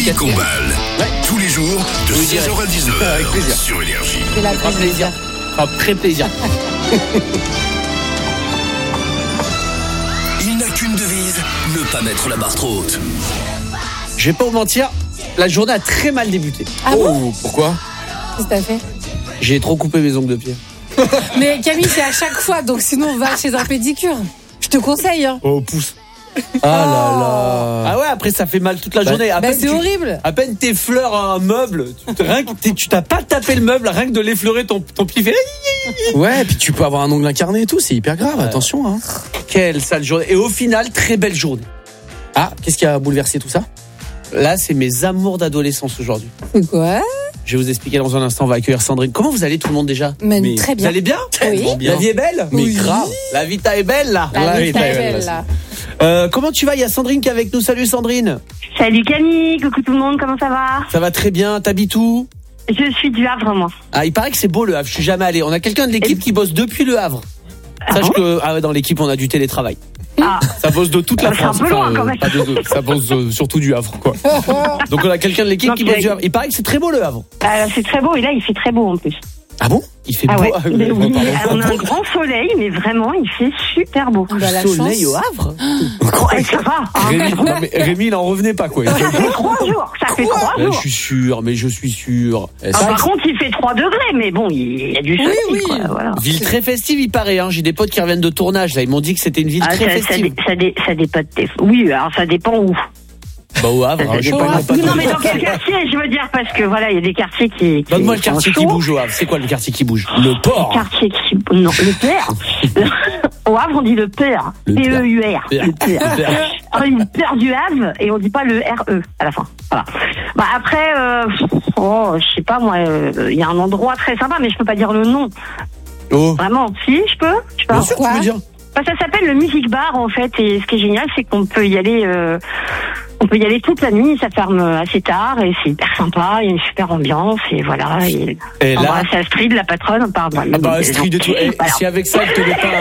Camille Combal. Tous les jours, de 16h à 19h. Avec plaisir. Sur Énergie. C'est la Très plaisir. Très plaisir. Il n'a qu'une devise, ne pas mettre la barre trop haute. Je vais pas vous mentir, la journée a très mal débuté. Ah bon? Pourquoi? Qu'est-ce que t'as fait? J'ai trop coupé mes ongles de pied. Mais Camille, c'est à chaque fois, donc sinon on va chez un pédicure. Je te conseille. Hein. Oh, pouce. Ah là là. Ah ouais, après ça fait mal toute la journée. À Bah, peine c'est horrible. À peine t'effleures un meuble, tu t'as pas tapé le meuble, rien que de l'effleurer, ton pied fait. Ouais, puis tu peux avoir un ongle incarné et tout, c'est hyper grave, attention. Hein. Quelle sale journée. Et au final, très belle journée. Ah, qu'est-ce qui a bouleversé tout ça? Là, c'est mes amours d'adolescence aujourd'hui. C'est quoi? Je vais vous expliquer dans un instant, on va accueillir Sandrine. Comment vous allez tout le monde déjà? Mais très Vous bien. allez bien? Oui. La vie est belle? Mais Oui. grave. La vita est belle là. La vie est très belle, belle, là. Comment tu vas? Il y a Sandrine qui est avec nous. Salut Sandrine. Salut Camille, coucou tout le monde, comment ça va? Ça va très bien. T'habites où? Je suis du Havre, moi. Ah, il paraît que c'est beau le Havre. Je suis jamais allé. On a quelqu'un de l'équipe qui bosse depuis le Havre. Sache que dans l'équipe on a du télétravail. Ah, Ça bosse de toute la C'est un France. peu loin, quand même. pas ça bosse surtout du Havre quoi. Donc on a quelqu'un de l'équipe Donc, qui bosse du Havre. Il paraît que c'est très beau le Havre. c'est très beau et là il fait très beau en plus. Ah bon? Il fait Ah beau. ouais, mais oui, Pardon. on a un grand soleil, mais vraiment il fait super beau. On a la Soleil chance. au Havre? Ouais, ça va. Hein. Rémi, non, mais Rémi, il en revenait pas quoi. Ça fait 3 jours, ça fait 3 Je jours. suis sûr. Par contre il fait 3 degrés, mais bon, il y a du soleil. oui. Quoi, voilà. Ville très festive, il paraît. Hein. J'ai des potes qui reviennent de tournage. Là, ils m'ont dit que c'était une ville Ah, très ça festive. dépend. Oui, alors ça dépend où. Bah au Havre. Ça Je sais dépend. pas. Non, mais dans quel quartier, je veux dire, parce que voilà, il y a des quartiers qui. Donne-moi le sont quartier qui chauds. bouge au Havre. C'est quoi le quartier qui bouge? Le port. Quartier qui. Non, le père. Au Havre, on dit le père. Le père. P-E-U-R. Père. Le père. On dit le père du Havre et on dit pas le R-E à la fin. Voilà. Bah après, je sais pas moi, il y a un endroit très sympa, mais je peux pas dire le nom. Oh. Vraiment, si, je peux. Je peux. Bien sûr, tu Pourquoi? veux dire. Bah, ça s'appelle le Music Bar en fait, et ce qui est génial, c'est qu'on peut y aller. On peut y aller toute la nuit, ça ferme assez tard et c'est hyper sympa, il y a une super ambiance et voilà. Et On là. embrasse Astrid, la patronne, pardon. Ah bah Astrid et tout. Voilà. Si avec ça,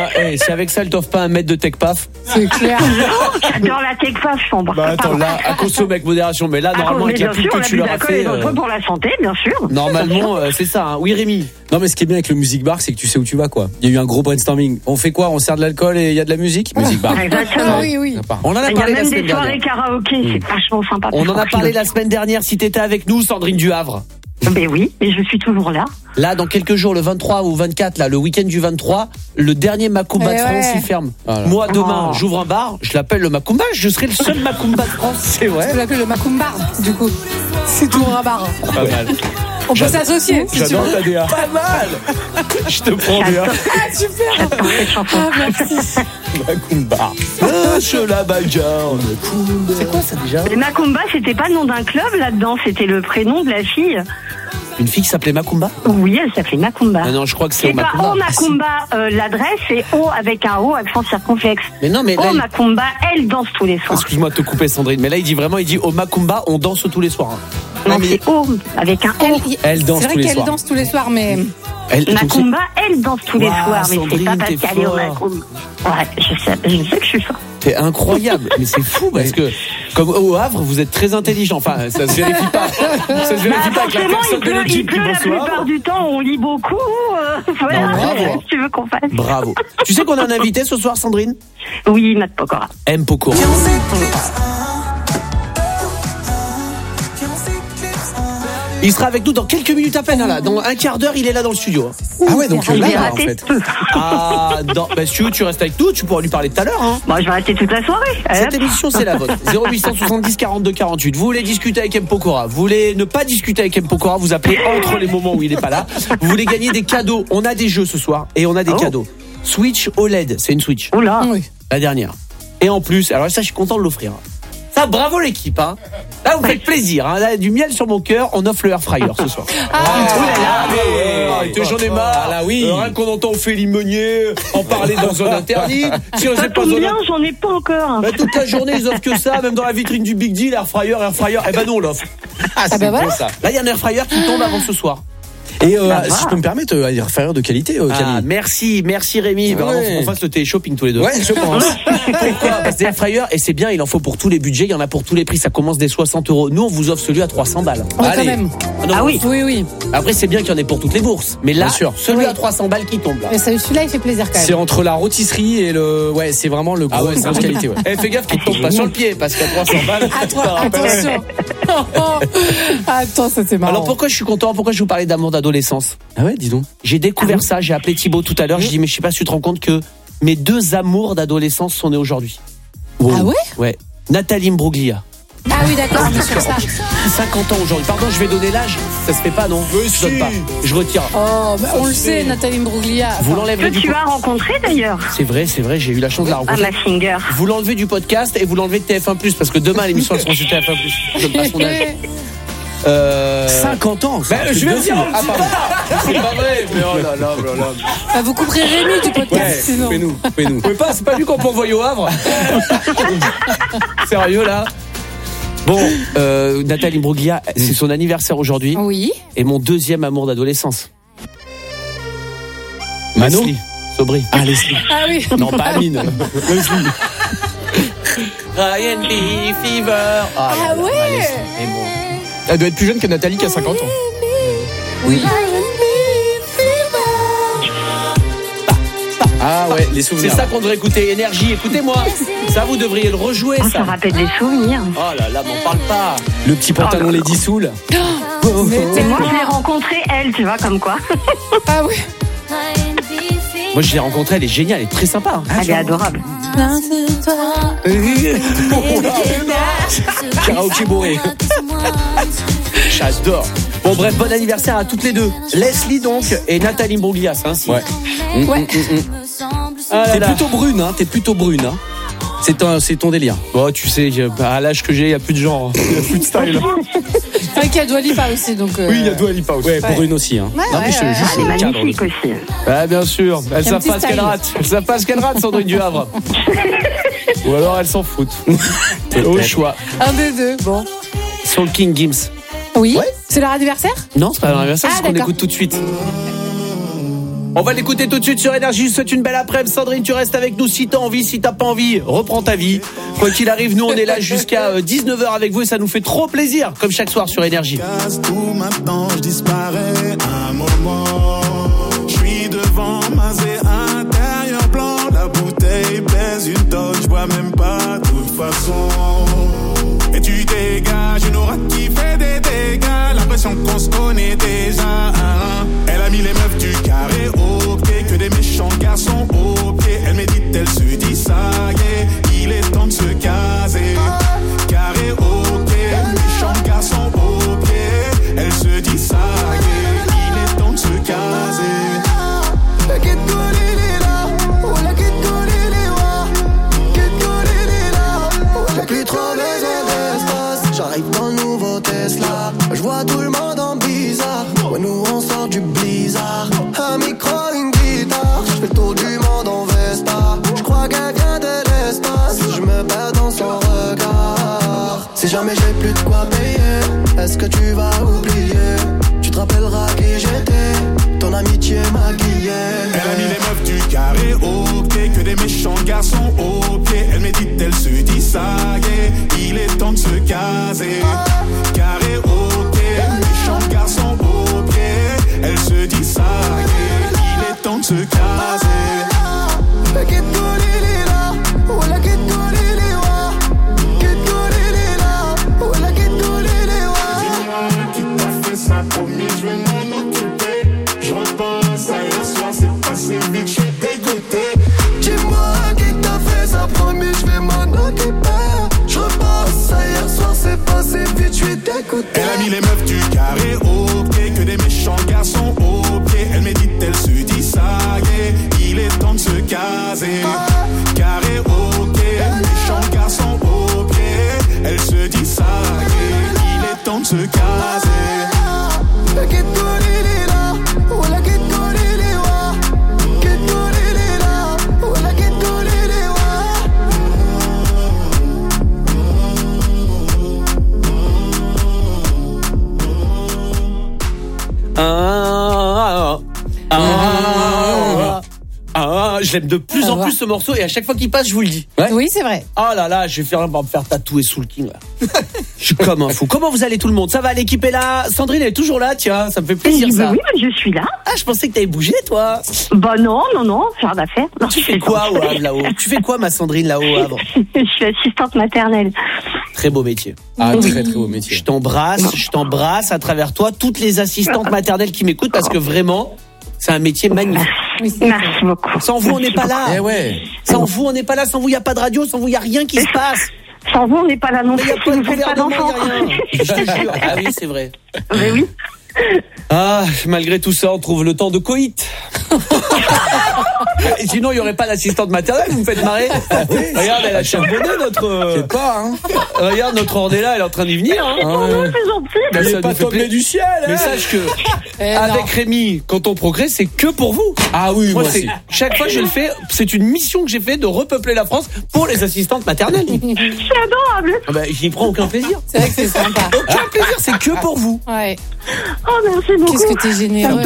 elle t'offre pas un mètre de tech paf. C'est clair. J'adore la tech paf, je t'embrasse. Bah attends, là, à consommer avec modération. Mais là, normalement, avec la pub que tu leur as fait. Pour la santé, bien sûr. Normalement, c'est ça. Hein. Oui, Rémi. Non, mais ce qui est bien avec le Music Bar, c'est que tu sais où tu vas, quoi. Il y a eu un gros brainstorming. On fait quoi? On sert de l'alcool et il y a de la musique? Music Bar. Exactement. Oui. Sympa. On en a Il y a parlé la même semaine des soirées dernière. karaoké, c'est vachement sympa. On en a parlé la semaine dernière. Si t'étais avec nous, Sandrine du Havre. Ben oui, mais je suis toujours là. Là, dans quelques jours, le 23 ou 24, là, le week-end du 23, le dernier Macumba de France, il ferme. Ah là. Moi, demain, Oh. j'ouvre un bar, je l'appelle le Macumba, je serai le seul Macumba de France, c'est Tu vrai. peux l'appeler le Macumbar, du coup. C'est tout un bar. Pas mal. On peut s'associer, si tu J'adore veux. ta DA. Pas mal. Je te prends bien. Ah, super. J'adore cette chanson. Ah, merci. Macumba. La bagarre. C'est quoi ça déjà? Le Macumba, c'était pas le nom d'un club là-dedans, c'était le prénom de la fille. Une fille qui s'appelait Macumba? Oui, elle s'appelait Macumba. Ah non, je crois que c'est C'est au pas Macumba. O Macumba, l'adresse, c'est O avec un O, accent circonflexe. Mais non, mais là, O Macumba, elle danse tous les soirs. excuse-moi de te couper, Sandrine, mais là, il dit au Macumba, on danse tous les soirs. Hein. Non, c'est O avec un L. Elle danse C'est tous vrai les qu'elle soirs. danse tous les soirs, mais. Macumba, elle danse tous les Waouh, soirs, mais c'est pas Sandrine, parce t'es qu'elle est au fort. Macumba. Ouais, je sais que je suis forte. T'es incroyable, mais c'est fou parce que comme au Havre, vous êtes très intelligent. Enfin, ça se vérifie pas. Ça se vérifie pas avec la Forcément, personne de il l'équipe qui pleut la bosse au plupart Havre. du temps, on lit beaucoup. Voilà, Non, bravo. qu'est-ce que tu veux qu'on fasse? Bravo. Tu sais qu'on a un invité ce soir, Sandrine? Oui, Matt Pokora. M. Pokora. Il sera avec nous dans quelques minutes à peine, là. Dans un quart d'heure, il est là dans le studio. Ah ouais, donc Il là, est en raté fait. peu. Ah, bah, si tu restes avec nous, tu pourras lui parler tout à l'heure, hein. Bon, je vais rester toute la soirée. Cette Hop. émission, c'est la vôtre. 0870 42 48. Vous voulez discuter avec M. Pokora, vous voulez ne pas discuter avec M. Pokora, vous appelez entre les moments où il n'est pas là. Vous voulez gagner des cadeaux. On a des jeux ce soir et on a des cadeaux. Switch OLED, c'est une Switch. Oula. Oui. La dernière. Et en plus, alors ça, je suis content de l'offrir. Ça, bravo l'équipe, hein. Là, vous faites plaisir, hein. Là, du miel sur mon cœur, on offre le air fryer ce soir. Arrêtez, j'en ai marre. Ah là, oui. Rien qu'on entend Ophélie Meunier en parler dans zone interdite. Si on Ça sait pas tombe zone bien, j'en ai pas encore. Hein. bah, toute la journée, ils offrent que ça, même dans la vitrine du Big Deal, air fryer. Eh ben non, on l'offre. Ah, c'est bah bon voilà. ça. Là, il y a un air fryer qui tombe avant ce soir. Et si je peux me permettre, air fryer de qualité, Camille. Merci Rémi. Ouais. Vraiment, faut qu'on fasse le télé-shopping tous les deux. Ouais, je pense. Pourquoi ? Parce que des air fryers, et c'est bien, il en faut pour tous les budgets, il y en a pour tous les prix, ça commence dès 60 €. Nous, on vous offre celui à 300 balles. Ouais, quand même. Non, Ah oui. Oui. Après, c'est bien qu'il y en ait pour toutes les bourses. Mais là, Bien sûr. celui Oui. à 300 balles qui tombe là. Mais celui-là, il fait plaisir quand C'est même. entre la rôtisserie et le. Ouais, c'est vraiment le gros. c'est grosse qualité. Ouais. Fais gaffe qu'il te tombe pas sur le pied, parce qu'à 300 balles. À toi, attention. Attends, ça c'est marrant. Alors pourquoi je suis content ? Pourquoi je vous parlais d'amour d'adolescence ? Ah ouais, dis donc. J'ai découvert ça, j'ai appelé Thibaut tout à l'heure, je dis mais je sais pas si tu te rends compte que mes deux amours d'adolescence sont nés aujourd'hui. Ah ouais ? Ouais. Nathalie Imbruglia. Ah oui, d'accord, on est sur ça. 50 ans aujourd'hui. Pardon, je vais donner l'âge. Ça se fait pas, non ? Je donne pas. Je retire. Oh, bah, on le sait, Nathalie Imbruglia. Vous Que l'enlèverez du tu as rencontré d'ailleurs. C'est vrai, j'ai eu la chance de la Ah, rencontrer. ma finger. Vous l'enlevez du podcast et vous l'enlevez de TF1+, parce que demain l'émission elle sera sur TF1+. Je donne pas son âge. 50 ans. Ben, je vais le dire, c'est pas vrai, mais oh là là, oh là là. Ah, vous couperez Rémi du podcast, Ouais, sinon. coupez-nous. Vous pouvez pas, c'est pas lui qu'on peut envoyer au Havre. Sérieux là. Bon, Nathalie Imbruglia, c'est son anniversaire aujourd'hui. Oui. Et mon deuxième amour d'adolescence. Mano Leslie Sobry. Ah, Leslie. Ah oui. Non, pas Amine. Leslie. Ryan B. Fever. Ah ouais. Mais bon. Elle doit être plus jeune que Nathalie qui a 50 ans. Oui. Ah ouais, les C'est souvenirs. ça qu'on devrait écouter. Énergie, écoutez-moi. Ça, vous devriez le rejouer, Ça ça. rappelle des souvenirs. Oh là là, m'en parle pas. Le petit pantalon Lady Soul. Et moi, je l'ai rencontrée, elle, tu vois, comme quoi. Ah oui. Moi, je l'ai rencontrée, elle est géniale, elle est très sympa. hein. Elle est adorable. Karaoké bourré. J'adore. Bon, bref, bon anniversaire à toutes les deux. Leslie, donc, et Nathalie Imbruglia, c'est ainsi. Ouais. Ouais. Ah là T'es là. plutôt brune, hein. C'est ton délire. Bon, tu sais, à l'âge que j'ai, il n'y a plus de genre. Il n'y a plus de style. Enfin, qu'il y a Dua Lipa aussi, donc. Dua Lipa aussi. Ouais, brune aussi, hein. Ouais, Non, mais ouais, je- ouais. juste Elle est le cadre magnifique aussi. Ah, bien sûr. Elles Un savent petit pas ce qu'elles style. ratent. Elles savent pas ce qu'elles ratent, Sandrine du Havre. Ou alors elles s'en foutent. Au choix. Un des deux. Bon. Soul King Gims. Oui. C'est leur anniversaire ? Non, c'est pas leur anniversaire, Ah, c'est ce qu'on d'accord. écoute tout de suite. On va l'écouter tout de suite sur Énergie. Je vous souhaite une belle après-midi. Sandrine, tu restes avec nous si t'as envie. Si t'as pas envie, reprends ta vie. Quoi qu'il arrive, nous on est là jusqu'à 19h avec vous et ça nous fait trop plaisir, comme chaque soir sur Énergie. Casse tout maintenant, je disparais un moment. Je suis devant Mazé intérieur blanc. La bouteille pèse une tonne, je bois même pas de toute façon. Et tu dégages une aura qui fait des dégâts. L'impression qu'on se connaît déjà. Elle a mis les meufs du carré au pied, que des méchants garçons au pied. Elle médite, elle se dit ça y est, il est temps de se caser. Carré au pied, méchants garçons au pied. Elle se dit ça y est, il est temps de se caser. J'ai plus trop besoin d'espace. J'arrive dans le nouveau Tesla. Je vois tout le monde en bizarre. Ouais, nous on sort du blizzard. Un micro, une guitare. Je fais le tour du monde en Vesta. Je crois qu'elle vient de l'espace. Je me perds dans son regard. Si jamais j'ai plus de quoi payer, est-ce que tu vas oublier? Tu te rappelleras qui j'étais. Ton amitié maquillée. Elle a mis les meufs du carré au pied, que des méchants garçons au pied. Elle médite, elle se dit ça y est, il est temps de se caser. Carré au pied, méchants garçons au pied. Elle se dit ça y est, il est temps de se caser. Qui t'a fait ça, promis, je vais m'en occuper. Je repense à hier soir, c'est passé vite, je suis dégoûté. Dis-moi qui t'a fait ça, promis, je vais m'en occuper. Je repasse à hier soir, c'est passé vite, je suis dégoûté. Elle a mis les meufs du carré au pied, que des méchants garçons au pied. Elle médite, elle se dit ça y est, il est temps de se caser. Carré au pied, méchants garçons au pied. Elle se dit ça y est, il est temps de se caser. je l'aime de plus en plus ce morceau et à chaque fois qu'il passe, je vous le dis. Ouais. Oui, c'est vrai. Oh là là, je vais me faire tatouer sous le king là. Je suis comme un fou. Comment vous allez tout le monde? Ça va, l'équipe est là? Sandrine elle est toujours là, tiens, ça me fait plaisir ça. Oui, mais je suis là. Ah, je pensais que t'avais bougé toi. Bah non, faire d'affaires. Non, Tu fais quoi au Havre là-haut? Tu fais quoi ma Sandrine là-haut au Havre? Je suis assistante maternelle. Très beau métier. Ah, très très beau métier. Je t'embrasse à travers toi, toutes les assistantes maternelles qui m'écoutent parce que vraiment, c'est un métier magnifique. Merci beaucoup. Sans vous, on n'est pas là. Eh ouais. Sans vous, on n'est pas là. Sans vous, il n'y a pas de radio. Sans vous, il n'y a rien qui se passe. Sans vous, on n'est pas là non Mais il plus. n'y a pas de Vous faites pas gouvernement, d'enfants. il n'y a rien. Je te jure. Ah oui, c'est vrai. Mais oui. Ah, malgré tout ça, on trouve le temps de coït. Et sinon, il n'y aurait pas d'assistante maternelle, vous me faites marrer. Regarde, elle a charbonné notre... C'est pas, hein. Regarde, notre Ornella, elle est en train d'y venir. Hein. C'est gentil. Bah, Il ça est pas nous fait tombé plaisir. du ciel, Mais hein. sache que, non. avec Rémi, quand on progresse, c'est que pour vous. Ah oui, moi c'est, aussi. chaque fois que je le fais, c'est une mission que j'ai fait de repeupler la France pour les assistantes maternelles. C'est adorable. Ah bah, j'y prends aucun plaisir. C'est vrai que c'est sympa. Aucun plaisir, c'est que pour vous. Ouais. Oh, merci beaucoup. Qu'est-ce que t'es généreux.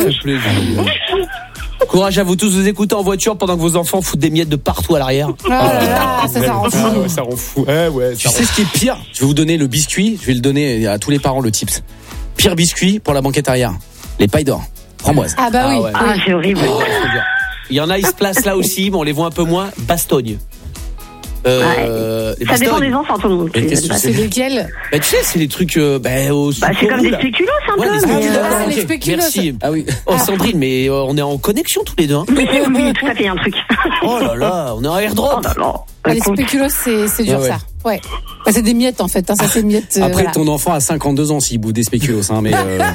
Courage à vous tous, vous écoutez en voiture pendant que vos enfants foutent des miettes de partout à l'arrière. Oh là là, ça rend fou. Ah ouais, ça rend fou. Ouais, Tu sais ce qui est pire? Je vais vous donner le biscuit, je vais le donner à tous les parents, le tips. Pire biscuit pour la banquette arrière. Les pailles d'or. Framboise. Ah bah oui. Ah ouais. Ah, c'est horrible. Il y en a, ils se placent là aussi, mais on les voit un peu moins. Bastogne. Les Ça dépend Bastognes. des enfants, tout le monde. Mais qu'est-ce que Bah, c'est lesquels? Bah, tu sais, c'est les trucs au Bah, c'est comme des spéculoos un Ouais, peu. des mais, spéculoos. Ah, les Ok, spéculoos. merci. Ah oui. Oh Sandrine, mais on est en connexion tous les deux. Hein. Oui, tout à fait, un truc. Oh là là, on est en Oh airdrop. là là. Ah, les Écoute. spéculoos, c'est dur Ah ouais. ça. Ouais. Bah, c'est des miettes en fait. Hein. Ça, c'est miettes. Après, voilà. ton enfant a 52 ans s'il bout des spéculoos, hein, mais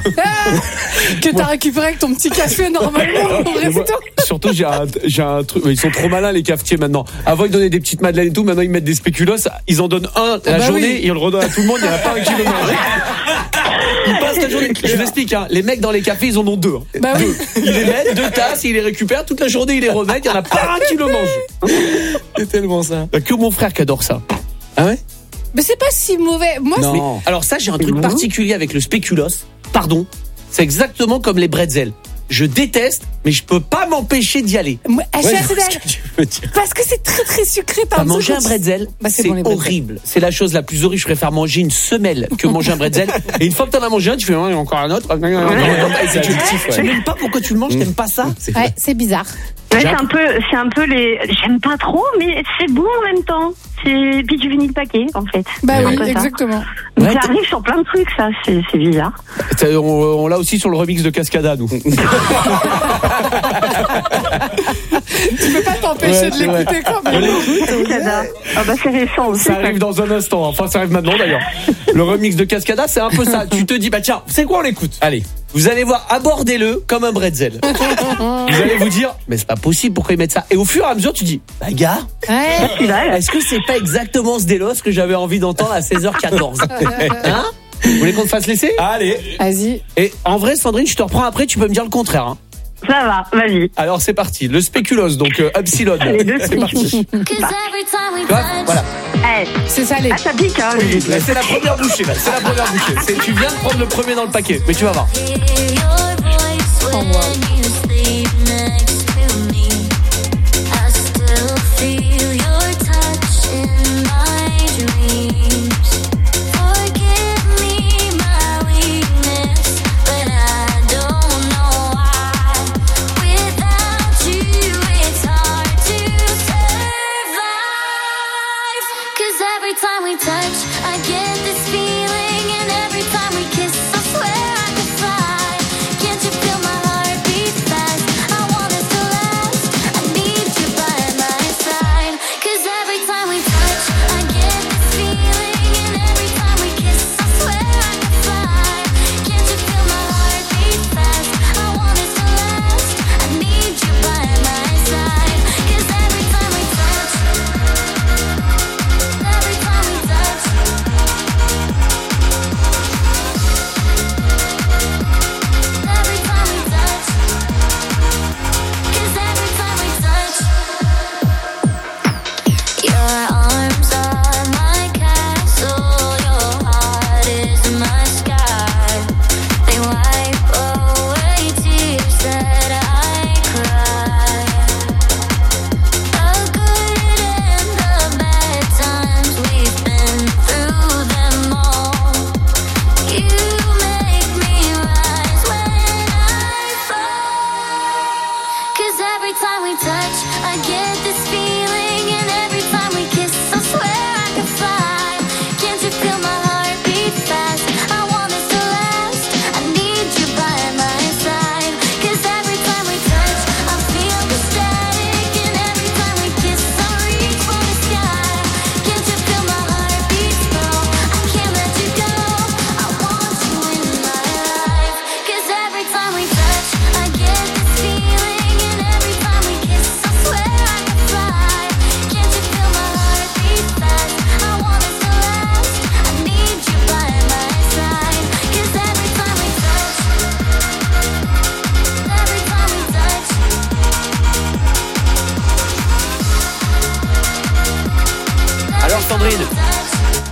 Que t'as récupéré avec ton petit café normalement au resto. Surtout, j'ai un truc. Ils sont trop malins, les cafetiers, maintenant. Avant, ils donnaient des petites madeleines et tout. Maintenant, ils mettent des spéculoos. Ils en donnent un la bah journée oui. et ils le redonnent à tout le monde. Il n'y en a pas un qui le mange. Ils passent la journée. Je vous explique, hein. Les mecs dans les cafés, ils en ont deux. Bah oui. Ils les mettent, 2 tasses, ils les récupèrent. Toute la journée, ils les remettent. Il n'y en a pas un qui le mange. c'est tellement ça. Il y a que mon frère qui adore ça. Ah ouais? Mais c'est pas si mauvais. Moi, Non. Mais, alors ça, j'ai un truc particulier avec le spéculoos. Pardon. C'est exactement comme les bretzels. Je déteste, mais je peux pas m'empêcher d'y aller. Moi, je suis Ouais, assez je vois ce d'accord. que tu veux dire. Parce que c'est très très sucré par T'as mangé un bretzel, Bah, c'est c'est bon, les bretzels. horrible. C'est la chose la plus horrible. Je préfère manger une semelle que manger un bretzel. Et une fois que t'en as mangé un, tu fais il y a encore un autre. Et C'est addictif, tu ouais. sais pas pourquoi tu le manges, t'aimes pas ça. C'est Ouais, c'est bizarre. Ouais, c'est un peu les. J'aime pas trop, mais c'est bon en même temps. C'est puis tu finis le paquet en fait. Bah C'est un oui, peu ça. exactement. Mais ça arrive sur plein de trucs, ça. C'est bizarre. On l'a aussi sur le remix de Cascada, nous. Tu peux pas t'empêcher de l'écouter quand même. Cascada. Ah bah c'est récent aussi. Ça arrive dans un instant. Enfin, ça arrive maintenant d'ailleurs. Le remix de Cascada, c'est un peu ça. Tu te dis, bah tiens, c'est quoi, on l'écoute. Allez. Vous allez voir, abordez-le comme un bretzel. Vous allez vous dire, mais c'est pas possible, pourquoi ils mettent ça? Et au fur et à mesure, tu dis, bah gars, Ouais. est-ce que c'est pas exactement ce délos que j'avais envie d'entendre à 16h14? Hein? Vous voulez qu'on te fasse laisser? Allez. Vas-y. Et en vrai, Sandrine, je te reprends après, tu peux me dire le contraire. Hein. Ça va, vas-y. Alors c'est parti, le spéculoos, donc Epsilon. Les deux C'est parti. Voilà. Eh, C'est salé. ah, ça pique, hein. Là, c'est la première bouchée. Là. C'est la première bouchée. Tu viens de prendre le premier dans le paquet, mais tu vas voir.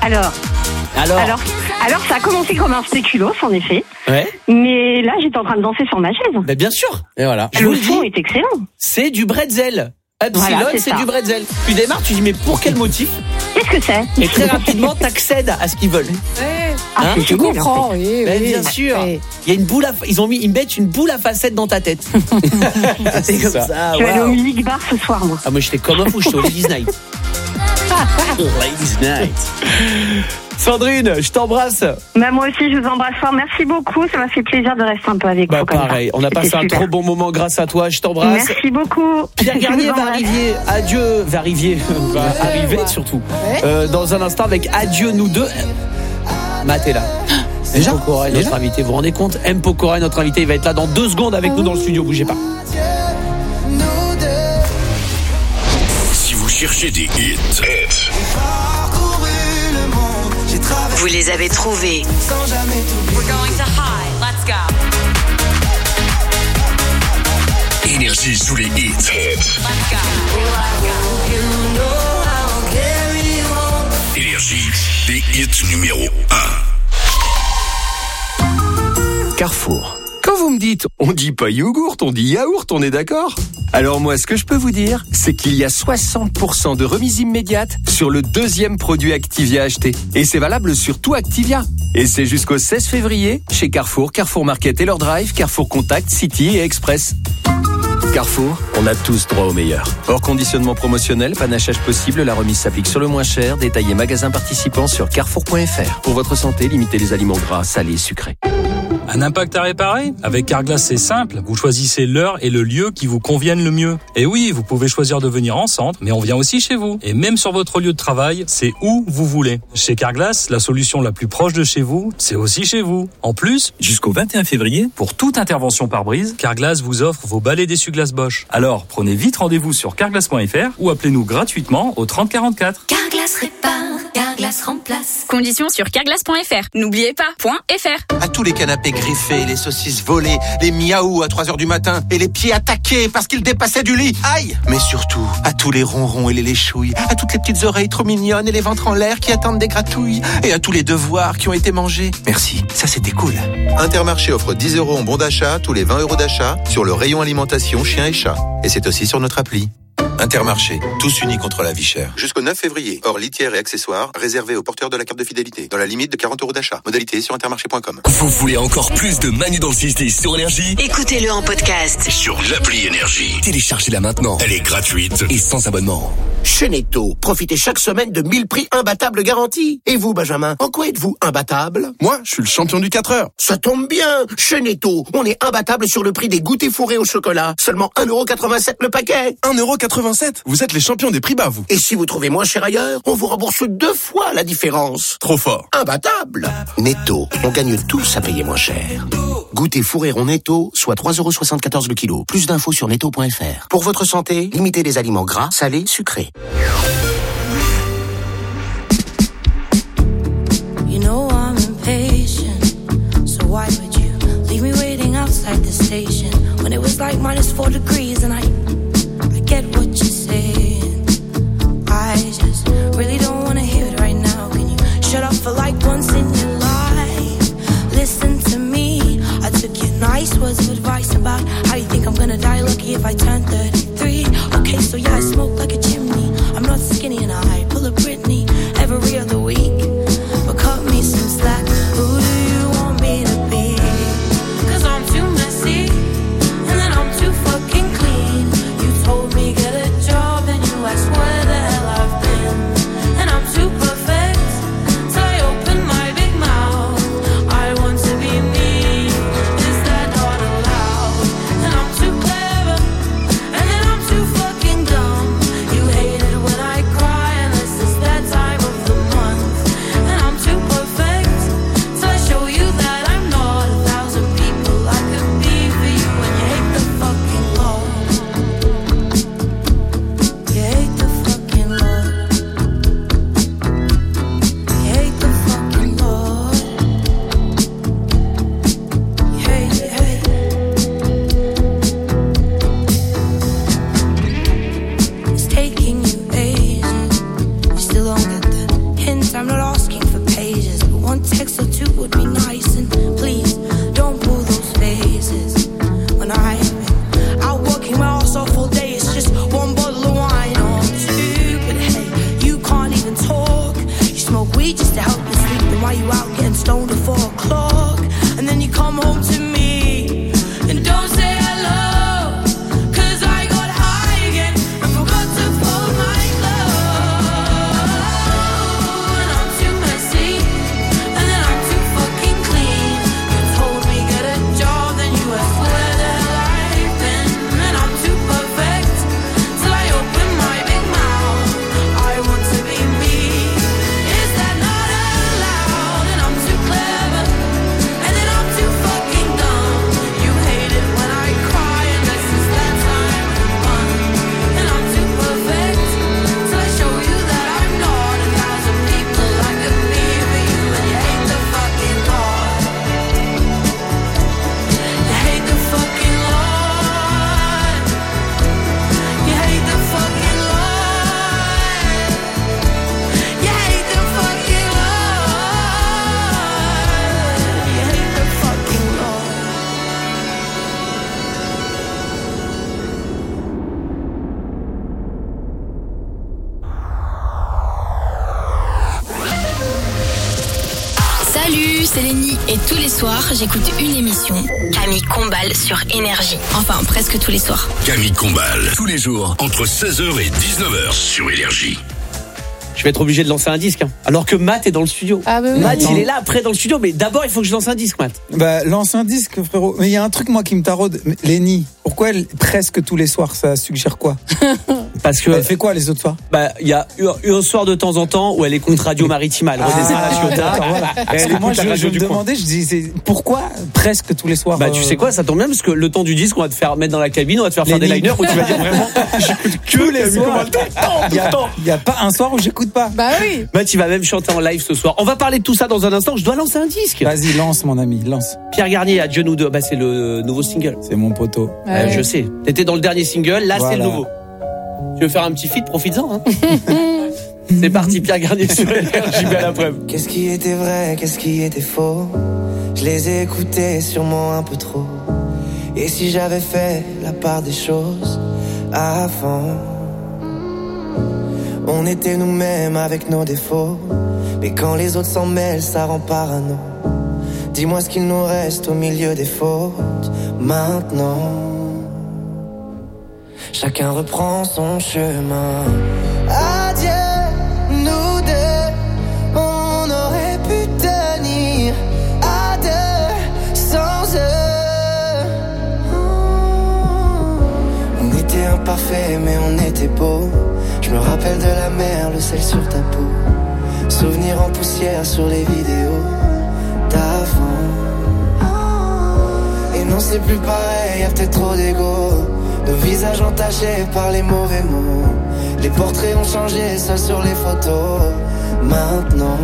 Alors, ça a commencé comme un spéculoos, en effet. Ouais. Mais là, j'étais en train de danser sur ma chaise. Ben bien sûr. Et voilà. Je vous Le le son dis, est excellent. c'est du bretzel. Epsilon, Voilà, c'est c'est ça. du bretzel. Tu démarres, tu dis mais pour quel motif? Qu'est-ce que c'est? Et très rapidement, t'accèdes à ce qu'ils veulent. Ouais. Ah, c'est Tu génial, en comprends, fait. oui. Ben, oui. bien sûr. Ouais. Il y a une boule ils mettent une boule à facettes dans ta tête. C'est comme ça. Je vais aller au waouh. Music Bar ce soir, moi. Ah, moi j'étais comme un fou, j'étais au Ladies Night. Ladies Night. Sandrine, je t'embrasse. Bah, moi aussi, je vous embrasse fort. Merci beaucoup. Ça m'a fait plaisir de rester un peu avec Bah vous. comme ça. pareil, on a passé C'était un super. trop bon moment grâce à toi, je t'embrasse. Merci beaucoup. Pierre Garnier Je vous va embrasse. arriver surtout. Dans un instant avec Adieu nous deux. Matt est là. Déjà M. Pokora est Il est notre là invité. Vous vous rendez compte? M. Pokora est notre invité. Il va être là dans 2 secondes avec nous dans le studio. Bougez pas. Si vous cherchez des hits, Vous les avez trouvés. Énergie sous les hits. Énergie, les hits numéro 1. Carrefour. Quand vous me dites, on dit pas yogourt, on dit yaourt, on est d'accord? Alors moi, ce que je peux vous dire, c'est qu'il y a 60% de remise immédiate sur le 2e produit Activia acheté. Et c'est valable sur tout Activia. Et c'est jusqu'au 16 février chez Carrefour, Carrefour Market et leur Drive, Carrefour Contact, City et Express. Carrefour, on a tous droit au meilleur. Hors conditionnement promotionnel, panachage possible, la remise s'applique sur le moins cher. Détaillez magasin participant sur carrefour.fr. Pour votre santé, limitez les aliments gras, salés, sucrés. Un impact à réparer? Avec Carglass, c'est simple. Vous choisissez l'heure et le lieu qui vous conviennent le mieux. Et oui, vous pouvez choisir de venir en centre, mais on vient aussi chez vous. Et même sur votre lieu de travail, c'est où vous voulez. Chez Carglass, la solution la plus proche de chez vous, c'est aussi chez vous. En plus, jusqu'au 21 février, pour toute intervention par brise, Carglass vous offre vos balais d'essuie-glace Bosch. Alors, prenez vite rendez-vous sur carglass.fr ou appelez-nous gratuitement au 30 44. Carglass répare, Carglass remplace. Conditions sur carglass.fr. N'oubliez pas, .fr. À tous les canapés griffés, les saucisses volées, les miaou à 3h du matin et les pieds attaqués parce qu'ils dépassaient du lit. Aïe! Mais surtout, à tous les ronrons et les léchouilles, à toutes les petites oreilles trop mignonnes et les ventres en l'air qui attendent des gratouilles et à tous les devoirs qui ont été mangés. Merci, ça c'était cool. Intermarché offre 10 € en bon d'achat tous les 20 € d'achat sur le rayon alimentation chiens et chats. Et c'est aussi sur notre appli. Intermarché, tous unis contre la vie chère. Jusqu'au 9 février, hors litière et accessoires, réservés aux porteurs de la carte de fidélité, dans la limite de 40 € d'achat. Modalité sur intermarché.com. Vous voulez encore plus de Manu dans le 6-10 sur Énergie? Écoutez-le en podcast. Sur l'appli Énergie. Téléchargez-la maintenant. Elle est gratuite et sans abonnement. Chez Netto, profitez chaque semaine de 1000 prix imbattables garantis. Et vous, Benjamin, en quoi êtes-vous imbattable? Moi, je suis le champion du 4 heures. Ça tombe bien. Chez Netto, on est imbattable sur le prix des goûters fourrés au chocolat. Seulement 1,87 € le paquet. 1,87 €. Vous êtes les champions des prix bas, vous. Et si vous trouvez moins cher ailleurs, on vous rembourse 2 fois la différence. Trop fort. Imbattable. Netto, on gagne tous à payer moins cher. Goûter fourré rond Netto, soit 3,74 € le kilo. Plus d'infos sur netto.fr. Pour votre santé, limitez les aliments gras, salés, sucrés. You know I'm impatient, so why would you leave me waiting outside the station when it was like -4 degrees and I get what you're saying. I just really don't wanna hear it right now. Can you shut up for like once in your life? Listen to me. I took your nice words of advice about how you think I'm gonna die lucky if I turn 33. Okay, so yeah, I smoke like a chimney. I'm not skinny and I pull a Britney every other week. But cut me some slack. Who do you want me to be? 'Cause I'm too messy and then I'm too fucking clean. You told me get a job and you asked where the hell I've been. And I'm too perfect, so I open my big mouth. I want to be me, is that not allowed? And I'm too clever, and then I'm too fucking dumb. You hate it when I cry unless it's that time of the month. Et tous les soirs, j'écoute une émission, Camille Combal sur Énergie. Enfin, presque tous les soirs. Camille Combal, tous les jours, entre 16h et 19h sur Énergie. Je vais être obligé de lancer un disque, hein. Alors que Matt est dans le studio. Ah bah oui. Matt, il est là après dans le studio, mais d'abord il faut que je lance un disque, Matt. Bah, lance un disque, frérot. Mais il y a un truc, moi, qui me taraude. Lenny, pourquoi presque tous les soirs, ça suggère quoi? Parce que. Elle fait quoi les autres soirs? Bah, il y a un soir de temps en temps où elle écoute Radio Maritime. Elle redescend à la Ciotat. Parce que moi, je me demandais, je disais, pourquoi presque tous les soirs? Bah, tu sais quoi, ça tombe bien, parce que le temps du disque, on va te faire mettre dans la cabine, on va te faire des liners où tu vas dire vraiment, j'écoute que les soirs. Il y a pas un soir où j'écoute pas. Bah oui. Matt, il va même chanter en live ce soir. On va parler de tout ça dans un instant. Je dois lancer un disque. Vas-y, lance, mon ami, lance. Pierre Garnier, Adieu nous deux. Bah, c'est le nouveau single. C'est mon poteau. Ouais. Je sais. T'étais dans le dernier single, là, Voilà. c'est le nouveau. Tu veux faire un petit feat, profites-en, hein. C'est parti, Pierre Garnier sur Énergie, à l'après-midi. Qu'est-ce qui était vrai, qu'est-ce qui était faux? Je les ai écoutés sûrement un peu trop. Et si j'avais fait la part des choses avant? On était nous-mêmes avec nos défauts. Mais quand les autres s'en mêlent, ça rend parano. Dis-moi ce qu'il nous reste au milieu des fautes maintenant. Chacun reprend son chemin. Adieu, nous deux, on aurait pu tenir à deux sans eux. On était imparfaits, mais on était beaux. Je me rappelle de la mer, le sel sur ta peau. Souvenirs en poussière sur les vidéos d'avant. Et non, c'est plus pareil, y'a peut-être trop d'ego. Nos visages entachés par les mauvais mots. Les portraits ont changé, seuls sur les photos. Maintenant,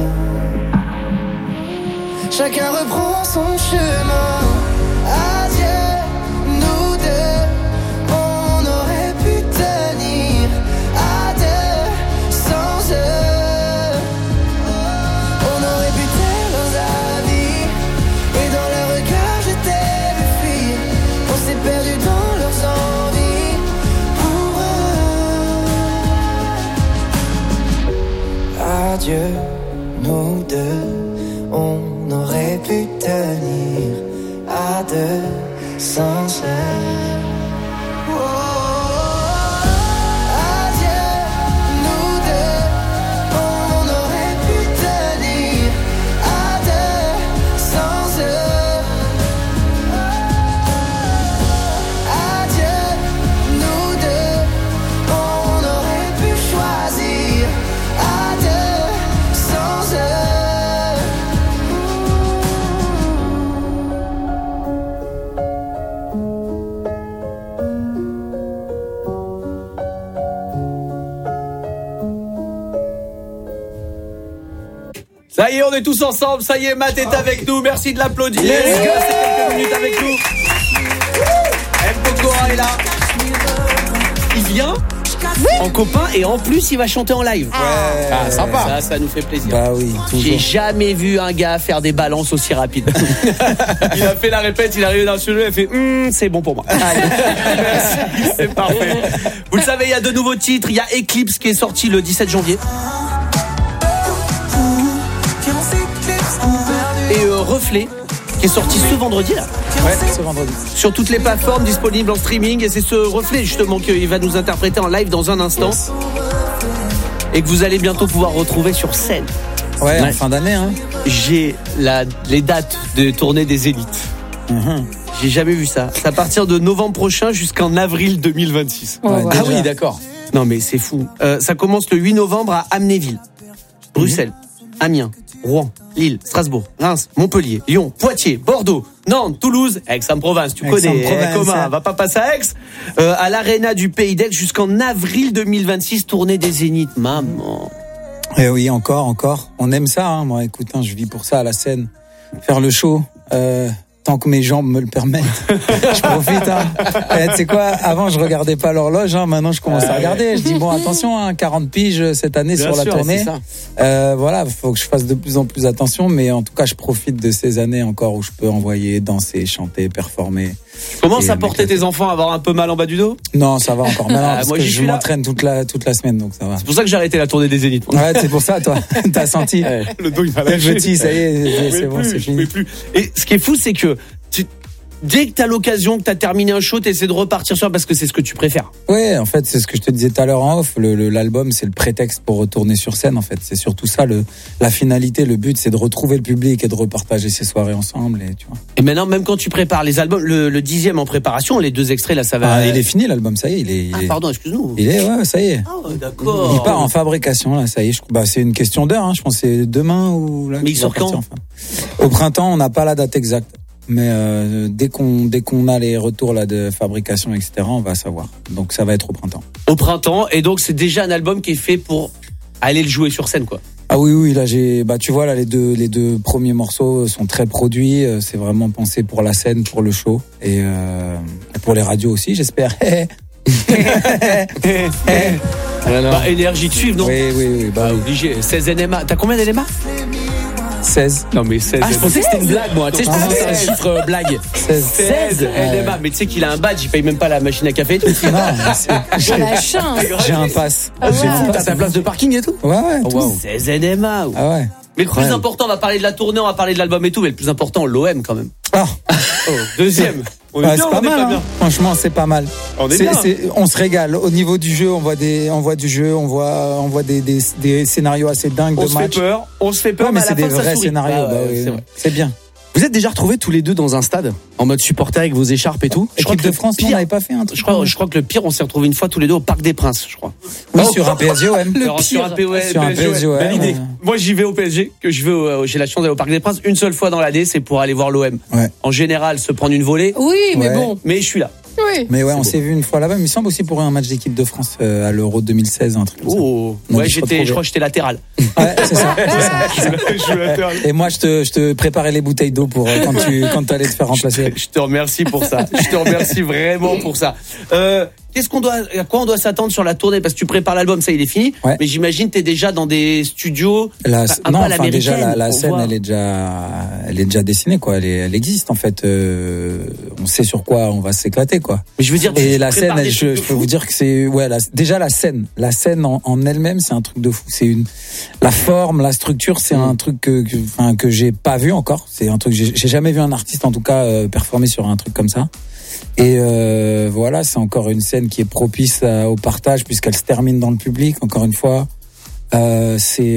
chacun reprend son chemin. Adieu, nous deux, on aurait pu tenir à deux sans eux. On aurait pu taire leurs avis. Et dans leur regard, je t'ai vu fuir. On s'est perdu dans leurs envies pour eux. Adieu, nous deux, on aurait pu tenir à deux sans eux. Ça y est, on est tous ensemble. Ça y est, Matt est avec nous. Merci de l'applaudir. C'est quelques minutes avec nous. M. Pokora est là. Il vient en copain et en plus il va chanter en live. Ouais. Ah, sympa. Ça nous fait plaisir. Bah oui, toujours. J'ai jamais vu un gars faire des balances aussi rapides. Il a fait la répète, il est arrivé dans le studio, il a fait c'est bon pour moi. Allez. Merci, c'est parfait. Vous le savez, il y a de nouveaux titres. Il y a Eclipse qui est sorti le 17 janvier. Et Reflet qui est sorti ce vendredi là. Ouais, ce vendredi. Sur toutes les plateformes disponibles en streaming. Et c'est ce Reflet justement qu'il va nous interpréter en live dans un instant. Yes. Et que vous allez bientôt pouvoir retrouver sur scène. Ouais, en fin d'année hein. J'ai les dates de tournée des Zéniths. J'ai jamais vu ça. C'est à partir de novembre prochain jusqu'en avril 2026. Ouais, ah oui, d'accord. Non mais c'est fou. Ça commence le 8 novembre à Amnéville, Bruxelles, Amiens, Rouen, Lille, Strasbourg, Reims, Montpellier, Lyon, Poitiers, Bordeaux, Nantes, Toulouse, Aix-en-Provence, tu connais, comment va pas passer à Aix, à l'Arena du Pays d'Aix jusqu'en avril 2026, tournée des Zéniths, maman. Et oui, encore. On aime ça, hein. Moi, écoute, je vis pour ça à la scène. Faire le show. tant que mes jambes me le permettent. Je profite. Tu sais quoi, avant je regardais pas l'horloge, maintenant je commence à regarder. Je dis bon, attention, 40 piges cette année Bien sur la sûr, tournée. Voilà, faut que je fasse de plus en plus attention, mais en tout cas je profite de ces années encore où je peux envoyer, danser, chanter, performer. Tu commences à porter tes enfants à avoir un peu mal en bas du dos? Non, ça va encore. Maintenant, parce moi, que j'y je suis là. m'entraîne toute la semaine, donc ça va. C'est pour ça que j'ai arrêté la tournée des Zéniths. Ouais, c'est pour ça, toi. T'as senti. Le dos, il m'a Le lâché. petit, ça y est, c'est bon, c'est fini. Et ce qui est fou, c'est que dès que t'as l'occasion, que t'as terminé un show, t'essaies de repartir sur, parce que c'est ce que tu préfères. Ouais, en fait, c'est ce que je te disais tout à l'heure en off. L'album, c'est le prétexte pour retourner sur scène, en fait. C'est surtout ça, la finalité, le but, c'est de retrouver le public et de repartager ces soirées ensemble, et tu vois. Et maintenant, même quand tu prépares les albums, le 10e en préparation, les 2 extraits, là, ça va. Il est fini, l'album, ça y est, il est. Pardon, excuse-nous. Ouais, ça y est. Ah, d'accord. Il part en fabrication, là, ça y est. C'est une question d'heure, je pense que c'est demain ou là. Mais il sort quand? Au printemps, on n'a pas la date exacte. Mais dès qu'on a les retours là de fabrication, etc., on va savoir. Donc ça va être au printemps. Au printemps, et donc c'est déjà un album qui est fait pour aller le jouer sur scène, quoi. Ah oui, là tu vois là les deux premiers morceaux sont très produits. C'est vraiment pensé pour la scène, pour le show et pour les radios aussi, j'espère. Énergie de suivre, non? Oui. Obligé. 16 NMA. T'as combien d'NMA? 16. Non mais 16. Ah, je pensais que c'était une blague, moi. Tu sais, je pensais que c'était un chiffre blague. 16 NMA. Mais tu sais qu'il a un badge, il paye même pas la machine à café et tout. La chance. J'ai un pass. T'as ta place de parking et tout? Ouais. Oh, wow. 16 NMA. Ah ouais. Mais le plus important, on va parler de la tournée, on va parler de l'album et tout, mais le plus important, l'OM quand même. Ah. Deuxième. On est bien, c'est pas mal. bien. Franchement, c'est pas mal. On est bien. On se régale. Au niveau du jeu, on voit du jeu, on voit des scénarios assez dingues de match. On se fait peur, mais à c'est la des fin, ça vrais sourit. scénarios. C'est bien. Vous êtes déjà retrouvés tous les deux dans un stade en mode supporter avec vos écharpes et tout? Équipe de France, on n'avait pas fait un truc. Je crois que le pire, on s'est retrouvés une fois tous les deux au Parc des Princes, je crois. Oui, sur un PSG-OM. Sur un PSG-OM. Belle idée. Moi, j'y vais au PSG, j'ai la chance d'aller au Parc des Princes une seule fois dans l'année, c'est pour aller voir l'OM. Ouais. En général, se prendre une volée. Oui, mais bon. Mais je suis là. Oui. Mais ouais, on s'est vu une fois là-bas. Il me semble aussi pour un match d'équipe de France à l'Euro 2016, un truc comme ça. Oh, Donc, ouais, je crois que j'étais latéral. Ouais, c'est ça. Et moi, je te préparais les bouteilles d'eau pour quand tu allais te faire remplacer. Je te remercie pour ça. Je te remercie vraiment pour ça. À quoi on doit s'attendre sur la tournée? Parce que tu prépares l'album, ça il est fini. Ouais. Mais j'imagine t'es déjà dans des studios. La l'américaine, scène, elle est déjà dessinée, quoi. Elle existe en fait. On sait sur quoi on va s'éclater, quoi. Mais je veux dire. Et la scène, je peux vous dire que c'est déjà la scène en elle-même, c'est un truc de fou. C'est la forme, la structure, c'est un truc que j'ai pas vu encore. C'est un truc j'ai jamais vu un artiste en tout cas performer sur un truc comme ça. Et voilà, c'est encore une scène qui est propice au partage puisqu'elle se termine dans le public. Encore une fois, elle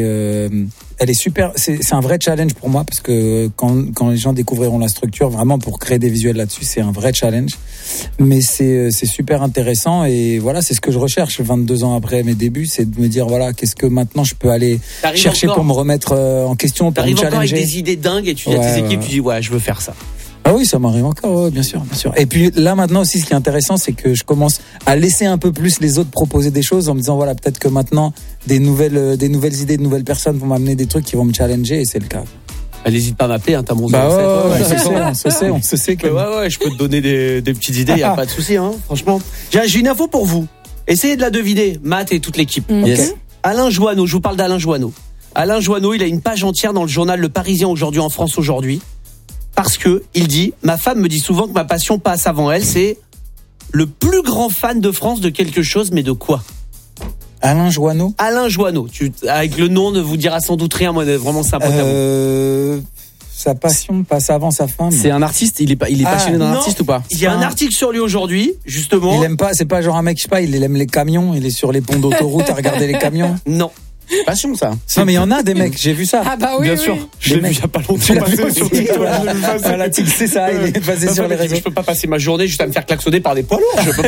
est super. C'est un vrai challenge pour moi parce que quand les gens découvriront la structure, vraiment pour créer des visuels là-dessus, c'est un vrai challenge. Mais c'est super intéressant et voilà, c'est ce que je recherche 22 ans après mes débuts, c'est de me dire voilà, qu'est-ce que maintenant je peux aller chercher pour me remettre en question, pour me challenger. T'arrives encore avec des idées dingues et tu dis à tes équipes, tu dis ouais, je veux faire ça. Ah oui, ça m'arrive encore, bien sûr. Et puis là maintenant aussi, ce qui est intéressant, c'est que je commence à laisser un peu plus les autres proposer des choses en me disant voilà, peut-être que maintenant des nouvelles idées, de nouvelles personnes vont m'amener des trucs qui vont me challenger et c'est le cas. N'hésite pas à m'appeler, t'as mon 07. On se sait que. Ouais, je peux te donner des petites idées, y a pas de souci, franchement. J'ai une info pour vous. Essayez de la deviner, Matt et toute l'équipe. Yes. Alain Joanneau, je vous parle d'Alain Joanneau. Alain Joanneau, il a une page entière dans le journal Le Parisien aujourd'hui en France aujourd'hui. Parce que, il dit, ma femme me dit souvent que ma passion passe avant elle, c'est le plus grand fan de France de quelque chose, mais de quoi? Alain Joanneau. Alain Joanneau. Avec le nom ne vous dira sans doute rien, moi, vraiment sympa. Sa passion passe avant sa femme. C'est un artiste, il est passionné d'un artiste ou pas? Il y a un article sur lui aujourd'hui, justement. Il aime pas, c'est pas genre un mec, je sais pas, il aime les camions, il est sur les ponts d'autoroute à regarder les camions. Non. Passion, ça. Non, mais il y en a des mecs, j'ai vu ça. Ah bah oui, bien sûr. Je l'ai vu il y a pas longtemps passer sur TikTok. Voilà, c'est ça, il est passé sur les réseaux. Je peux pas passer ma journée juste à me faire klaxonner par des poids lourds. Je peux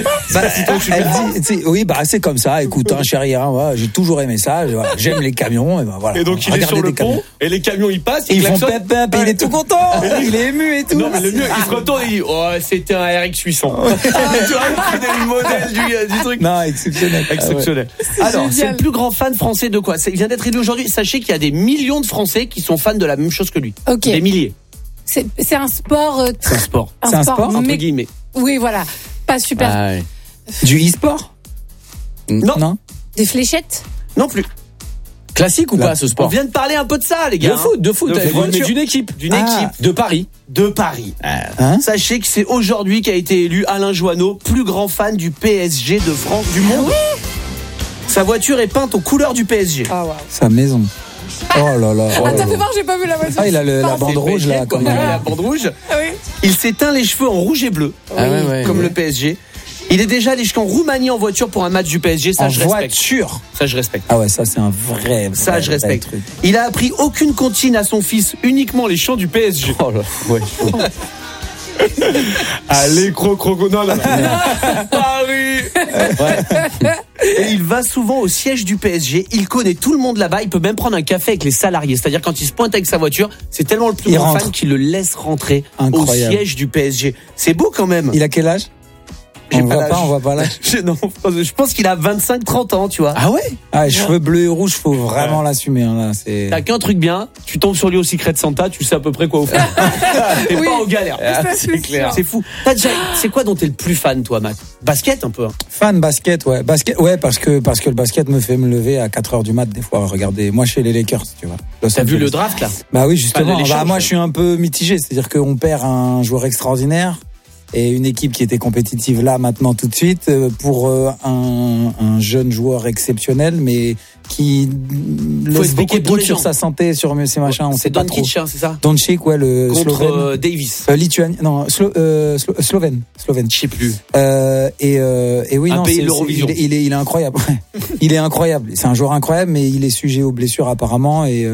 pas. Oui, bah c'est comme ça. Écoute, chérie, j'ai toujours aimé ça. J'aime les camions. Et ben voilà. Et donc il est sur le pont et les camions ils passent. Ils font pep, il est tout content. Il est ému et tout. Non mais le mieux, il se retourne et il dit oh c'était un RX 800. Tu vois le modèle du truc. Non, exceptionnel. Alors c'est le plus grand fan français de quoi? Il vient d'être élu aujourd'hui. Sachez qu'il y a des millions de Français qui sont fans de la même chose que lui. Okay. Des milliers. C'est un sport. C'est un sport. C'est un sport, entre mais- guillemets. Oui, voilà. Pas super. Ah ouais. Du e-sport? Non. Des fléchettes. Non plus. Classique ou pas ce On sport? vient de parler un peu de ça, les gars. De foot. De Mais voiture. d'une équipe. D'une Ah. équipe. De Paris. De Paris. Hein? Sachez que c'est aujourd'hui qu'a été élu Alain Joanneau, plus grand fan du PSG de France du monde. Sa voiture est peinte aux couleurs du PSG. Ah, waouh. Sa maison. Oh là là. Attends, fais voir, j'ai pas vu la voiture. Ah, il a la Pardon. bande rouge là. Comme Comme la bande rouge. Ah oui. Il s'est teint les cheveux en rouge et bleu, Ah ouais, ouais. comme le PSG. Il est déjà allé jusqu'en Roumanie en voiture pour un match du PSG. Ça, En je respecte. voiture. Ça, je respecte. Ah ouais, ça c'est un vrai. Ça, je vrai respecte. truc. Il a appris aucune comptine à son fils, uniquement les chants du PSG. Oh là, ouais. Allez, croco, non, non. Paris. Et il va souvent au siège du PSG. Il connaît tout le monde là-bas. Il peut même prendre un café avec les salariés. C'est-à-dire quand il se pointe avec sa voiture, c'est tellement le plus Il grand rentre. fan qu'il le laisse rentrer Incroyable. au siège du PSG. C'est beau quand même. Il a quel âge? J'ai On pas voit l'âge. pas, on voit pas l'âge. Non, je pense qu'il a 25-30 ans, tu vois. Ah ouais? Ah, cheveux bleus et rouges, faut vraiment l'assumer. Hein, là, c'est. T'as qu'un truc bien, tu tombes sur lui au Secret Santa, tu sais à peu près quoi faire. T'es Oui. pas en galère. C'est clair. C'est fou. C'est quoi dont t'es le plus fan, toi, Matt? Basket, un peu. Hein. Fan basket, ouais. Basket, ouais, parce que le basket me fait me lever à 4h du mat, des fois. Regardez, moi, chez les Lakers, tu vois. T'as vu le draft, là? Bah oui, justement. Enfin, l'échange, moi, ouais. je suis un peu mitigé. C'est-à-dire qu'on perd un joueur extraordinaire et une équipe qui était compétitive là, maintenant, tout de suite, pour un jeune joueur exceptionnel, mais qui laisse expliquer beaucoup de pour doutes les sur gens. sa santé, sur ses machins. On C'est sait pas trop. Doncic, hein, c'est ça? Doncic, ouais, le Contre Slovène. Davis. Lituanien, non, Slovène. Je sais plus. Et oui, Un non, pays de l'Eurovision. il est incroyable. Il est incroyable. C'est un joueur incroyable, mais il est sujet aux blessures apparemment. Et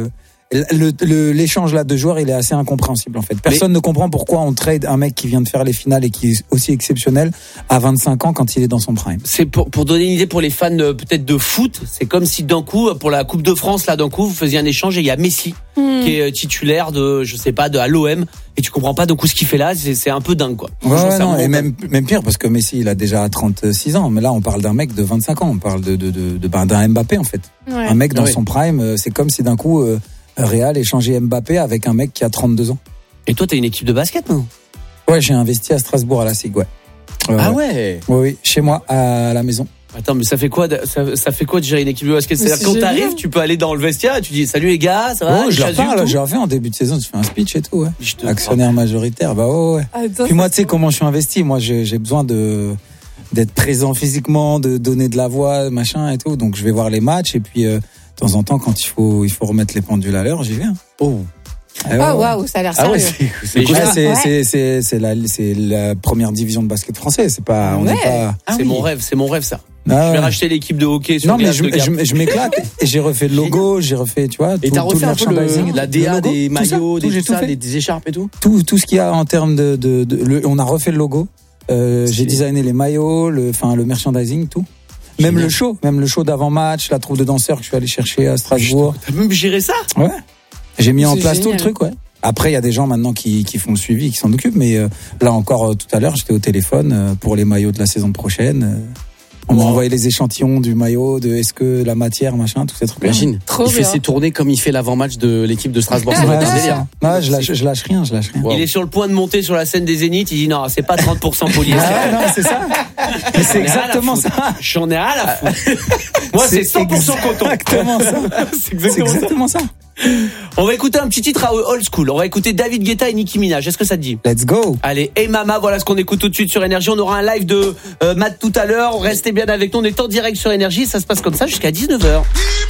l'échange là de joueurs, il est assez incompréhensible en fait. Personne ne comprend pourquoi on trade un mec qui vient de faire les finales et qui est aussi exceptionnel à 25 ans quand il est dans son prime. C'est pour donner une idée pour les fans peut-être de foot, c'est comme si d'un coup, pour la Coupe de France, là d'un coup, vous faisiez un échange et il y a Messi qui est titulaire de, je sais pas, à l'OM et tu comprends pas d'un coup ce qu'il fait là, c'est un peu dingue quoi. Ouais, non, et même pire parce que Messi il a déjà 36 ans, mais là on parle d'un mec de 25 ans, on parle d'un Mbappé en fait. Ouais. Un mec dans Ouais. son prime, c'est comme si d'un coup Real échangeait Mbappé avec un mec qui a 32 ans. Et toi, t'as une équipe de basket, non? Ouais, j'ai investi à Strasbourg à la SIG, ouais. Ah ouais. Oui, chez moi, à la maison. Attends, mais ça fait quoi ça fait quoi de gérer une équipe de basket? Mais C'est-à-dire c'est quand t'arrives, génial. tu peux aller dans le vestiaire et tu dis salut les gars, ça va? Oh, je leur Chasuble, parle, tout je leur fais en début de saison, tu fais un speech et tout, ouais. Je te Actionnaire majoritaire, bah ouais. Attends, Puis moi, tu sais comment je suis investi. Moi, j'ai besoin d'être présent physiquement, de donner de la voix, machin et tout. Donc, je vais voir les matchs et puis de temps en temps, quand il faut remettre les pendules à l'heure, j'y vais. Hein. Oh. Ah ouais, Ah ouais. waouh, ça a l'air Ah sérieux. ouais, c'est Ouais, c'est la première division de basket français. C'est pas, on n'est pas. c'est mon rêve, ça. Ah Je vais ouais. racheter l'équipe de hockey sur Non, mais glace de Gap. je m'éclate et j'ai refait le logo, j'ai refait, tu vois. Et tout- t'as tout refait le un peu merchandising, la le DA logo, des tout ça, maillots, j'ai tout fait. des écharpes et tout? Tout ce qu'il y a en termes on a refait le logo. J'ai designé les maillots, le merchandising, tout. Même le show d'avant-match, la troupe de danseurs que je suis allé chercher à Strasbourg. T'as même géré ça? Ouais. J'ai mis en C'est place tout le génial. truc, ouais. Après, il y a des gens maintenant qui font le suivi, qui s'en occupent, mais là encore, tout à l'heure, j'étais au téléphone pour les maillots de la saison prochaine. On m'a envoyé les échantillons du maillot, de est-ce que la matière, machin, tout ces trucs. Imagine. Trop Il fait bien. ses tournées comme il fait l'avant-match de l'équipe de Strasbourg. Ça Ouais, va être un c'est délire. ça. Ouais, je lâche rien. Wow. Il est sur le point de monter sur la scène des Zéniths, il dit non, c'est pas 30% polyester. Ah, non, c'est ça. Mais c'est exactement ça. J'en ai rien à foutre. Moi, c'est 100% coton. Exactement ça. C'est C'est exactement ça. On va écouter un petit titre à old school. On va écouter David Guetta et Nicki Minaj. Est-ce que ça te dit? Let's go. Allez, et Mama, voilà ce qu'on écoute tout de suite sur Énergie. On aura un live de Matt tout à l'heure. Restez bien avec nous. On est en direct sur Énergie. Ça se passe comme ça jusqu'à 19h.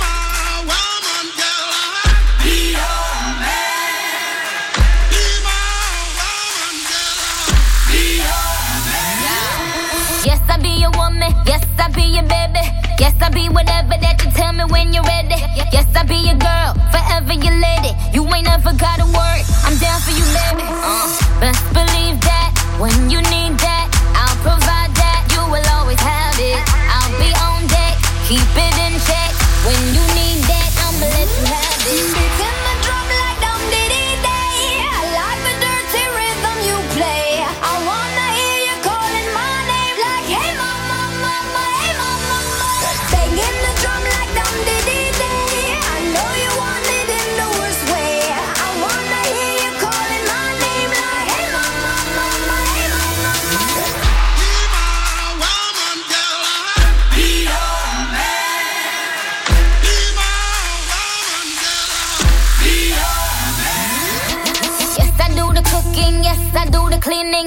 Yes, I be your woman. Yes, I be your baby. Yes, I be whatever that you tell me when you're ready. Yes, I be your girl, forever your lady. You ain't never gotta worry. I'm down for you, baby. Best believe that when you need that, I'll provide that. You will always have it. I'll be on deck, keep it in check. When you need that, I'ma let you have it. Beats in my drum like dum diddy day. I like the dirty rhythm you play. I wanna hear you calling my name like hey mama, mama, hey mama, mama. Banging the drum like dum diddy day. I know you want it in the worst way. I wanna hear you calling my name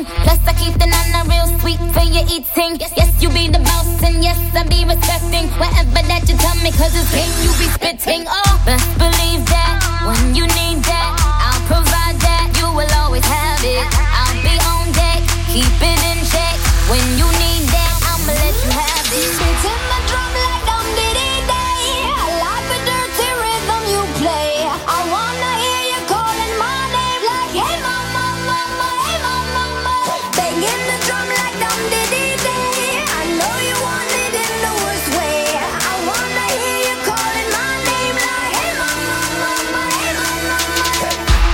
everything. Plus I keep the nana real sweet for your eating. Yes, you be the boss and yes, I be respecting whatever that you tell me, cause it's game you be spitting. Oh, best believe that when you need that, I'll provide that. You will always have it. I'll be on deck, keep it in check. When you need that, I'ma let you have it. Beating my drum like dum diddy day. I like the dirty rhythm you play. I wanna hear you calling my name like hey mama, mama, hey mama, mama. Banging the drum like dum diddy day. I know you want it in the worst way. I wanna hear you calling my name like hey mama, mama, hey mama, mama.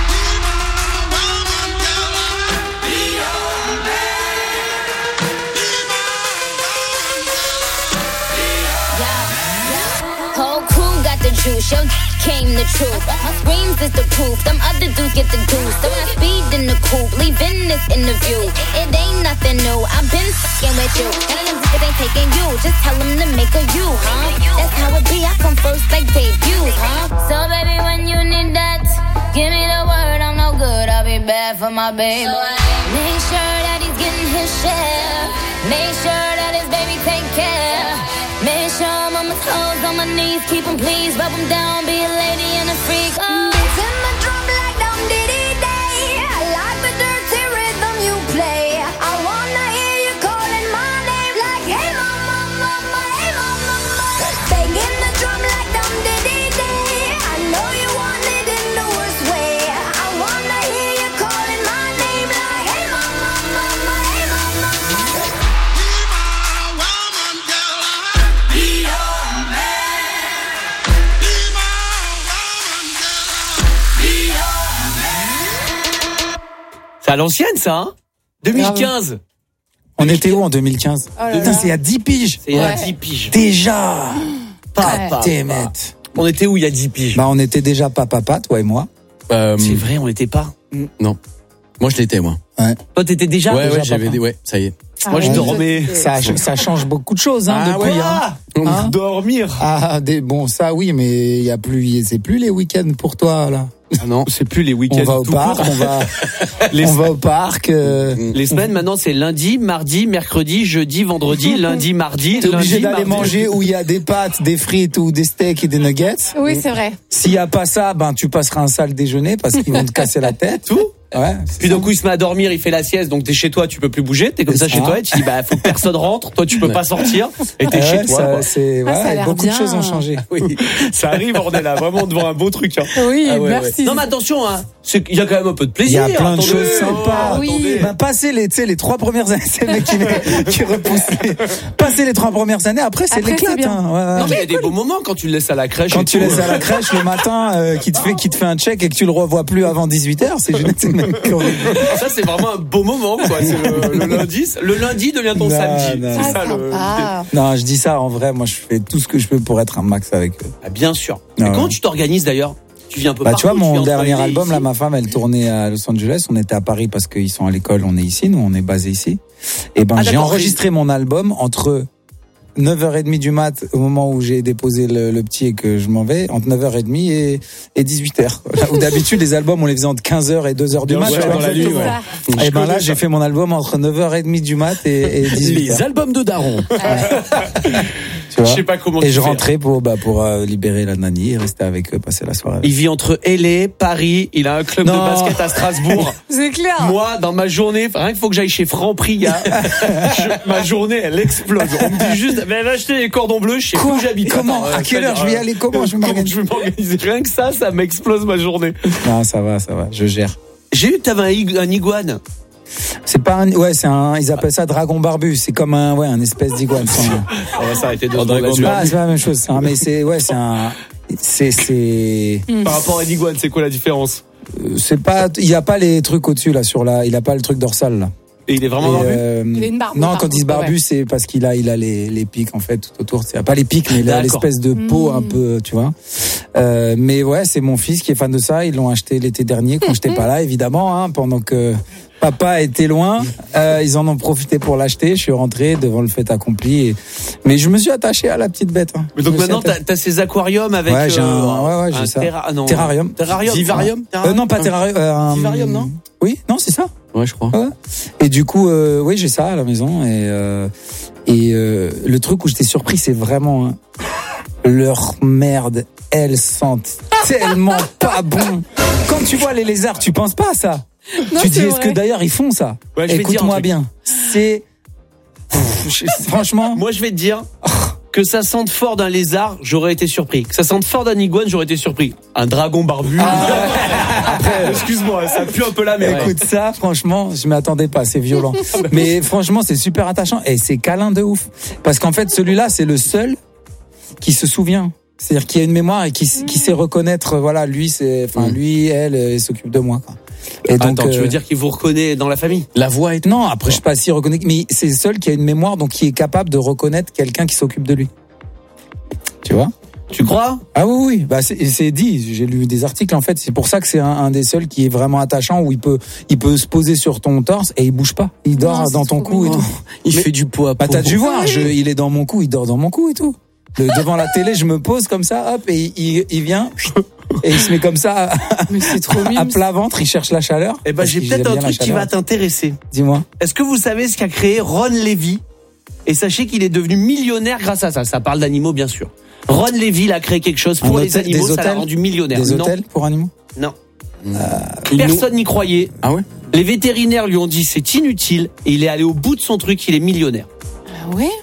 Whole crew got the juice, yo came the truth. My screams is the proof, them other dudes get the deuce. So I speed in the coupe, leaving this interview. It ain't nothing new, I've been fucking with you. None of them niggas ain't taking you, just tell them to make a you, huh? That's how it be, I come first like debuts, huh? So baby, when you need that, give me the word, I'm no good, I'll be bad for my baby. So I make sure that he's getting his share. Make sure that his baby take care. Make sure I'm on my toes, on my knees, keep him please, rub him down, be a lady and a freak. Beating my drum like dum diddy day. I like the dirty rhythm you play. I wanna hear you calling my name like hey mama, mama, hey mama, mama. Banging the drum like dum diddy day. I know you want it in the worst way. I wanna hear you calling my name like hey mama, mama, hey mama, mama. C'est à l'ancienne, ça, hein 2015. On était où en 2015? Oh là Putain, là. c'est il y a 10 piges. C'est il y a 10 piges. Déjà. Papa. On était où il y a 10 piges? Bah, on était déjà papa, toi et moi. C'est vrai, on l'était pas. Non. Moi, je l'étais, moi. Ouais. Toi, t'étais déjà? Ouais, déjà j'avais papa. dit, ouais, ça y est. Moi, je dormais. Ça change beaucoup de choses, hein, depuis. Ouais, Hein. dormir. Bon, ça oui, mais il y a plus, c'est plus les week-ends pour toi, là. Ah non, c'est plus les week-ends. On va au tout parc, court. on va au parc. Les semaines maintenant, c'est lundi, mardi, mercredi, jeudi, vendredi, lundi, mardi. T'es obligé lundi, d'aller mardi. manger où il y a des pâtes, des frites ou des steaks et des nuggets. Oui, c'est vrai. S'il y a pas ça, ben tu passeras un sale déjeuner parce qu'ils vont te casser la tête. Tout. Ouais. Puis d'un coup, il se met à dormir, il fait la sieste, donc t'es chez toi, tu peux plus bouger, t'es comme ça C'est chez ça. toi, et tu dis, bah, faut que personne rentre, toi, tu peux pas sortir, et t'es chez toi. Ça, quoi. c'est, Ah, ça a ouais, l'air beaucoup bien. de choses ont changé. Oui, ça arrive, on est là, vraiment devant un beau truc. Hein. Oui, Ah ouais, merci. ouais. Non, mais attention, hein, il y a quand même un peu de Il plaisir. y a plein de attendez. choses sympas. Oui. Attendez. Ben, passer les 3 premières années, c'est le mec qui repousse. Passer les 3 premières années, après, c'est Après, l'éclate. c'est bien. Hein. Ouais, Non, ouais. mais il y a des beaux moments quand tu le laisses à la crèche. Quand et tu tout. laisses à la crèche le matin, qui te fait un check et que tu le revois plus avant 18h, c'est génial. Ça, c'est vraiment un beau moment, quoi. C'est le lundi. Le lundi devient ton Non, samedi. non. C'est ça, le. Ah, Non, je dis ça en vrai, moi je fais tout ce que je peux pour être un max avec eux. Ah, bien sûr. Ah Mais ouais. comment tu t'organises d'ailleurs? Tu viens un peu Bah partout, tu vois, mon viens dernier entre album, ici. là, ma femme, elle tournait à Los Angeles, on était à Paris parce qu'ils sont à l'école, on est ici, nous on est basé ici. Et ben Ah, j'ai d'accord. enregistré mon album entre 9h30 du mat, au moment où j'ai déposé le petit et que je m'en vais, entre 9h30 et 18h. Où d'habitude, les albums, on les faisait entre 15h et 2h du mat. Ouais, tu vois. dans la nuit, ouais. ça. Et ben là, j'ai fait mon album entre 9h30 du mat et 18h. Les albums de Daron. Tu vois. Je sais pas comment Et tu je fais. rentrais pour libérer la nanny et rester avec eux, passer la soirée. Il vit entre LA, Paris, il a un club de Non. basket à Strasbourg. C'est clair. Moi, dans ma journée, rien qu'il faut que j'aille chez Franprix, gars, ma journée, elle explose. On me dit juste, mais va acheter les cordons bleus, je sais plus où j'habite. Comment? Attends, À quelle heure je vais y aller? Comment je vais m'organiser? Je vais m'organiser. Rien que ça m'explose ma journée. Non, ça va, je gère. J'ai eu que t'avais un iguane. C'est pas un, ouais, c'est un, ils appellent ça dragon barbu. C'est comme un espèce d'iguane. On va s'arrêter de C'est pas la même chose. Mais c'est un, Par rapport à l'iguane, c'est quoi la différence? C'est pas, il y a pas les trucs au-dessus là il a pas le truc dorsal là. Et il est vraiment barbu? Il a une barbe. Non, quand il se barbu, ouais. c'est parce qu'il a les pics en fait tout autour. C'est pas les pics, mais il a D'accord. l'espèce de peau un peu, tu vois. Mais ouais, c'est mon fils qui est fan de ça. Ils l'ont acheté l'été dernier quand j'étais pas là, évidemment, hein, pendant que papa était loin. Ils en ont profité pour l'acheter. Je suis rentré devant le fait accompli. Mais je me suis attaché à la petite bête. Hein. Mais donc Je me suis maintenant, attaché. t'as ces aquariums avec. Ouais, j'ai j'ai ça. Non, Terrarium. Terrarium. Vivarium. Non, pas terrarium. Vivarium, non? Oui, non, c'est ça. Ouais, je crois. Ouais. Et du coup, oui, j'ai ça à la maison. Et le truc où j'étais surpris, c'est vraiment leur merde. Elles sentent tellement pas bon. Quand tu vois les lézards, tu penses pas à ça. Non, tu dis, c'est est-ce vrai. que d'ailleurs ils font ça? Ouais, je vais te dire un Écoute-moi truc. bien. C'est franchement. Moi, je vais te dire que ça sente fort d'un lézard, j'aurais été surpris. Que ça sente fort d'un iguane, j'aurais été surpris. Un dragon barbu. Après, excuse-moi, ça pue un peu là, mais Écoute, ça, franchement, je m'attendais pas, c'est violent. Mais franchement, c'est super attachant et c'est câlin de ouf. Parce qu'en fait, celui-là, c'est le seul qui se souvient. C'est-à-dire qu'il y a une mémoire et qui sait reconnaître, voilà, lui, lui, elle s'occupe de moi, quoi. Et donc, attends, tu veux dire qu'il vous reconnaît dans la famille? La voix est... Non, après, je sais pas s'il reconnaît, mais c'est le seul qui a une mémoire, donc qui est capable de reconnaître quelqu'un qui s'occupe de lui. Tu vois? Tu crois? Ah oui, bah c'est dit. J'ai lu des articles en fait. C'est pour ça que c'est un des seuls qui est vraiment attachant où il peut se poser sur ton torse et il bouge pas. Il dort dans ton cou et tout. Il fait du pot à pot. Bah t'as dû voir. Il est dans mon cou, il dort dans mon cou et tout. Devant la télé, je me pose comme ça, hop, et il vient et il se met comme ça à plat ventre. Il cherche la chaleur. Eh ben j'ai peut-être un truc qui va t'intéresser. Dis-moi. Est-ce que vous savez ce qu'a créé Ron Levy? Et sachez qu'il est devenu millionnaire grâce à ça. Ça parle d'animaux, bien sûr. Ron Levy, il a créé quelque chose pour les animaux, ça l'a rendu millionnaire. Des hôtels pour animaux? Non. Personne n'y croyait. Ah ouais? Les vétérinaires lui ont dit c'est inutile et il est allé au bout de son truc, il est millionnaire. Ah ouais?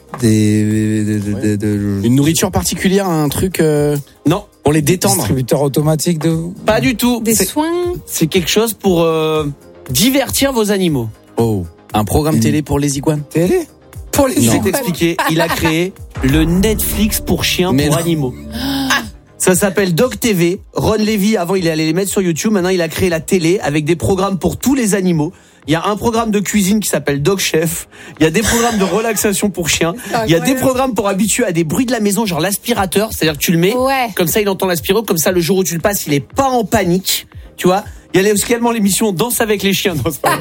Une nourriture particulière, un truc non, pour les détendre. Distributeur automatique de... Pas du tout. Des soins? C'est quelque chose pour divertir vos animaux. Oh, un programme télé pour les iguanes. Télé? Pour les Je vais t'expliquer, il a créé le Netflix pour chiens pour animaux. Ça s'appelle Dog TV. Ron Levy, avant, il allait les mettre sur YouTube. Maintenant, il a créé la télé avec des programmes pour tous les animaux. Il y a un programme de cuisine qui s'appelle Dog Chef. Il y a des programmes de relaxation pour chiens. Il y a des programmes pour habituer à des bruits de la maison, genre l'aspirateur. C'est-à-dire que tu le mets, comme ça, il entend l'aspirateur. Comme ça, le jour où tu le passes, il est pas en panique. Tu vois? Il y a également l'émission Danse avec les chiens. Non, c'est pas vrai.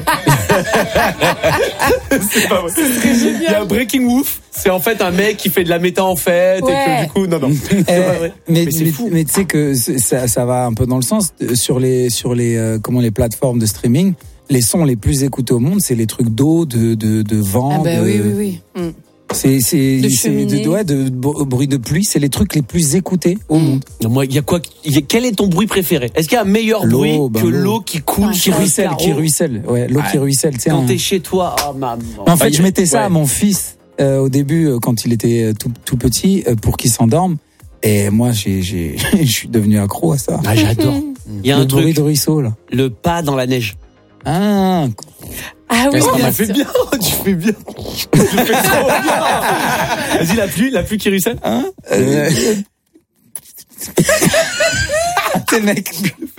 C'est pas vrai. Il y a Breaking Wolf. C'est en fait un mec qui fait de la méta en fête et que du coup, non. C'est pas vrai. Mais c'est fou. Mais tu sais que ça va un peu dans le sens sur les les plateformes de streaming. Les sons les plus écoutés au monde, c'est les trucs d'eau, de vent. Ah bah oui. C'est de bruit de pluie, c'est les trucs les plus écoutés au monde. Moi, il y a quoi? Quel est ton bruit préféré? Est-ce qu'il y a un meilleur bruit que l'eau qui coule, qui ruisselle, ouais, l'eau qui ruisselle. Quand t'es chez toi, oh maman. En fait, je mettais ça à mon fils au début quand il était tout petit pour qu'il s'endorme. Et moi, je suis devenu accro à ça. Ah, j'adore. Il y a un bruit truc de ruisseau là. Le pas dans la neige. Ah oui, tu fais bien, tu fais bien. Tu fais trop bien. Vas-y, la pluie qui ruisselle. T'es mec.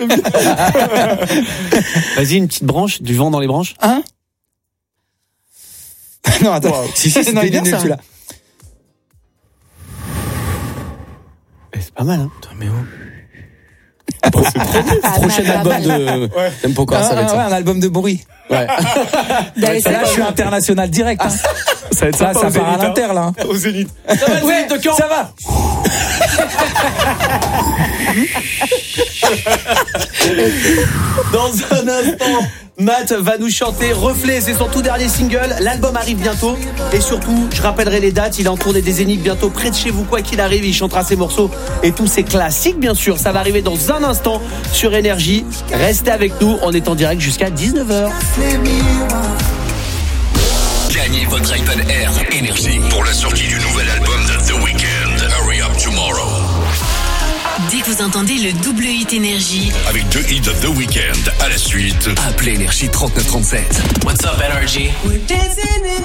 Vas-y, une petite branche, du vent dans les branches. Non, attends. Si, non, il est nul, celui-là. C'est pas mal, hein. Mais prochain album de Tempo Core, ça va être ça. Un album de bruit. Ouais. Là, je suis international direct. Hein. Ça va être ça part à l'Inter, là. Au Zénith. Ça va, ouais, de Caen. Ça va. Dans un instant, Matt va nous chanter Reflet, c'est son tout dernier single. L'album arrive bientôt. Et surtout, je rappellerai les dates. Il est en tournée des Zéniths bientôt près de chez vous. Quoi qu'il arrive, il chantera ses morceaux et tous ses classiques, bien sûr. Ça va arriver dans un instant sur Énergie. Restez avec nous. On est en direct jusqu'à 19h. Gagnez votre iPad Air Énergie pour la sortie du nouvel album de The Weeknd, Hurry Up Tomorrow. Dès que vous entendez le double hit Énergie Avec 2 hits de The Weeknd à la suite, appelez Énergie 3937. What's up, Energy? We're dancing in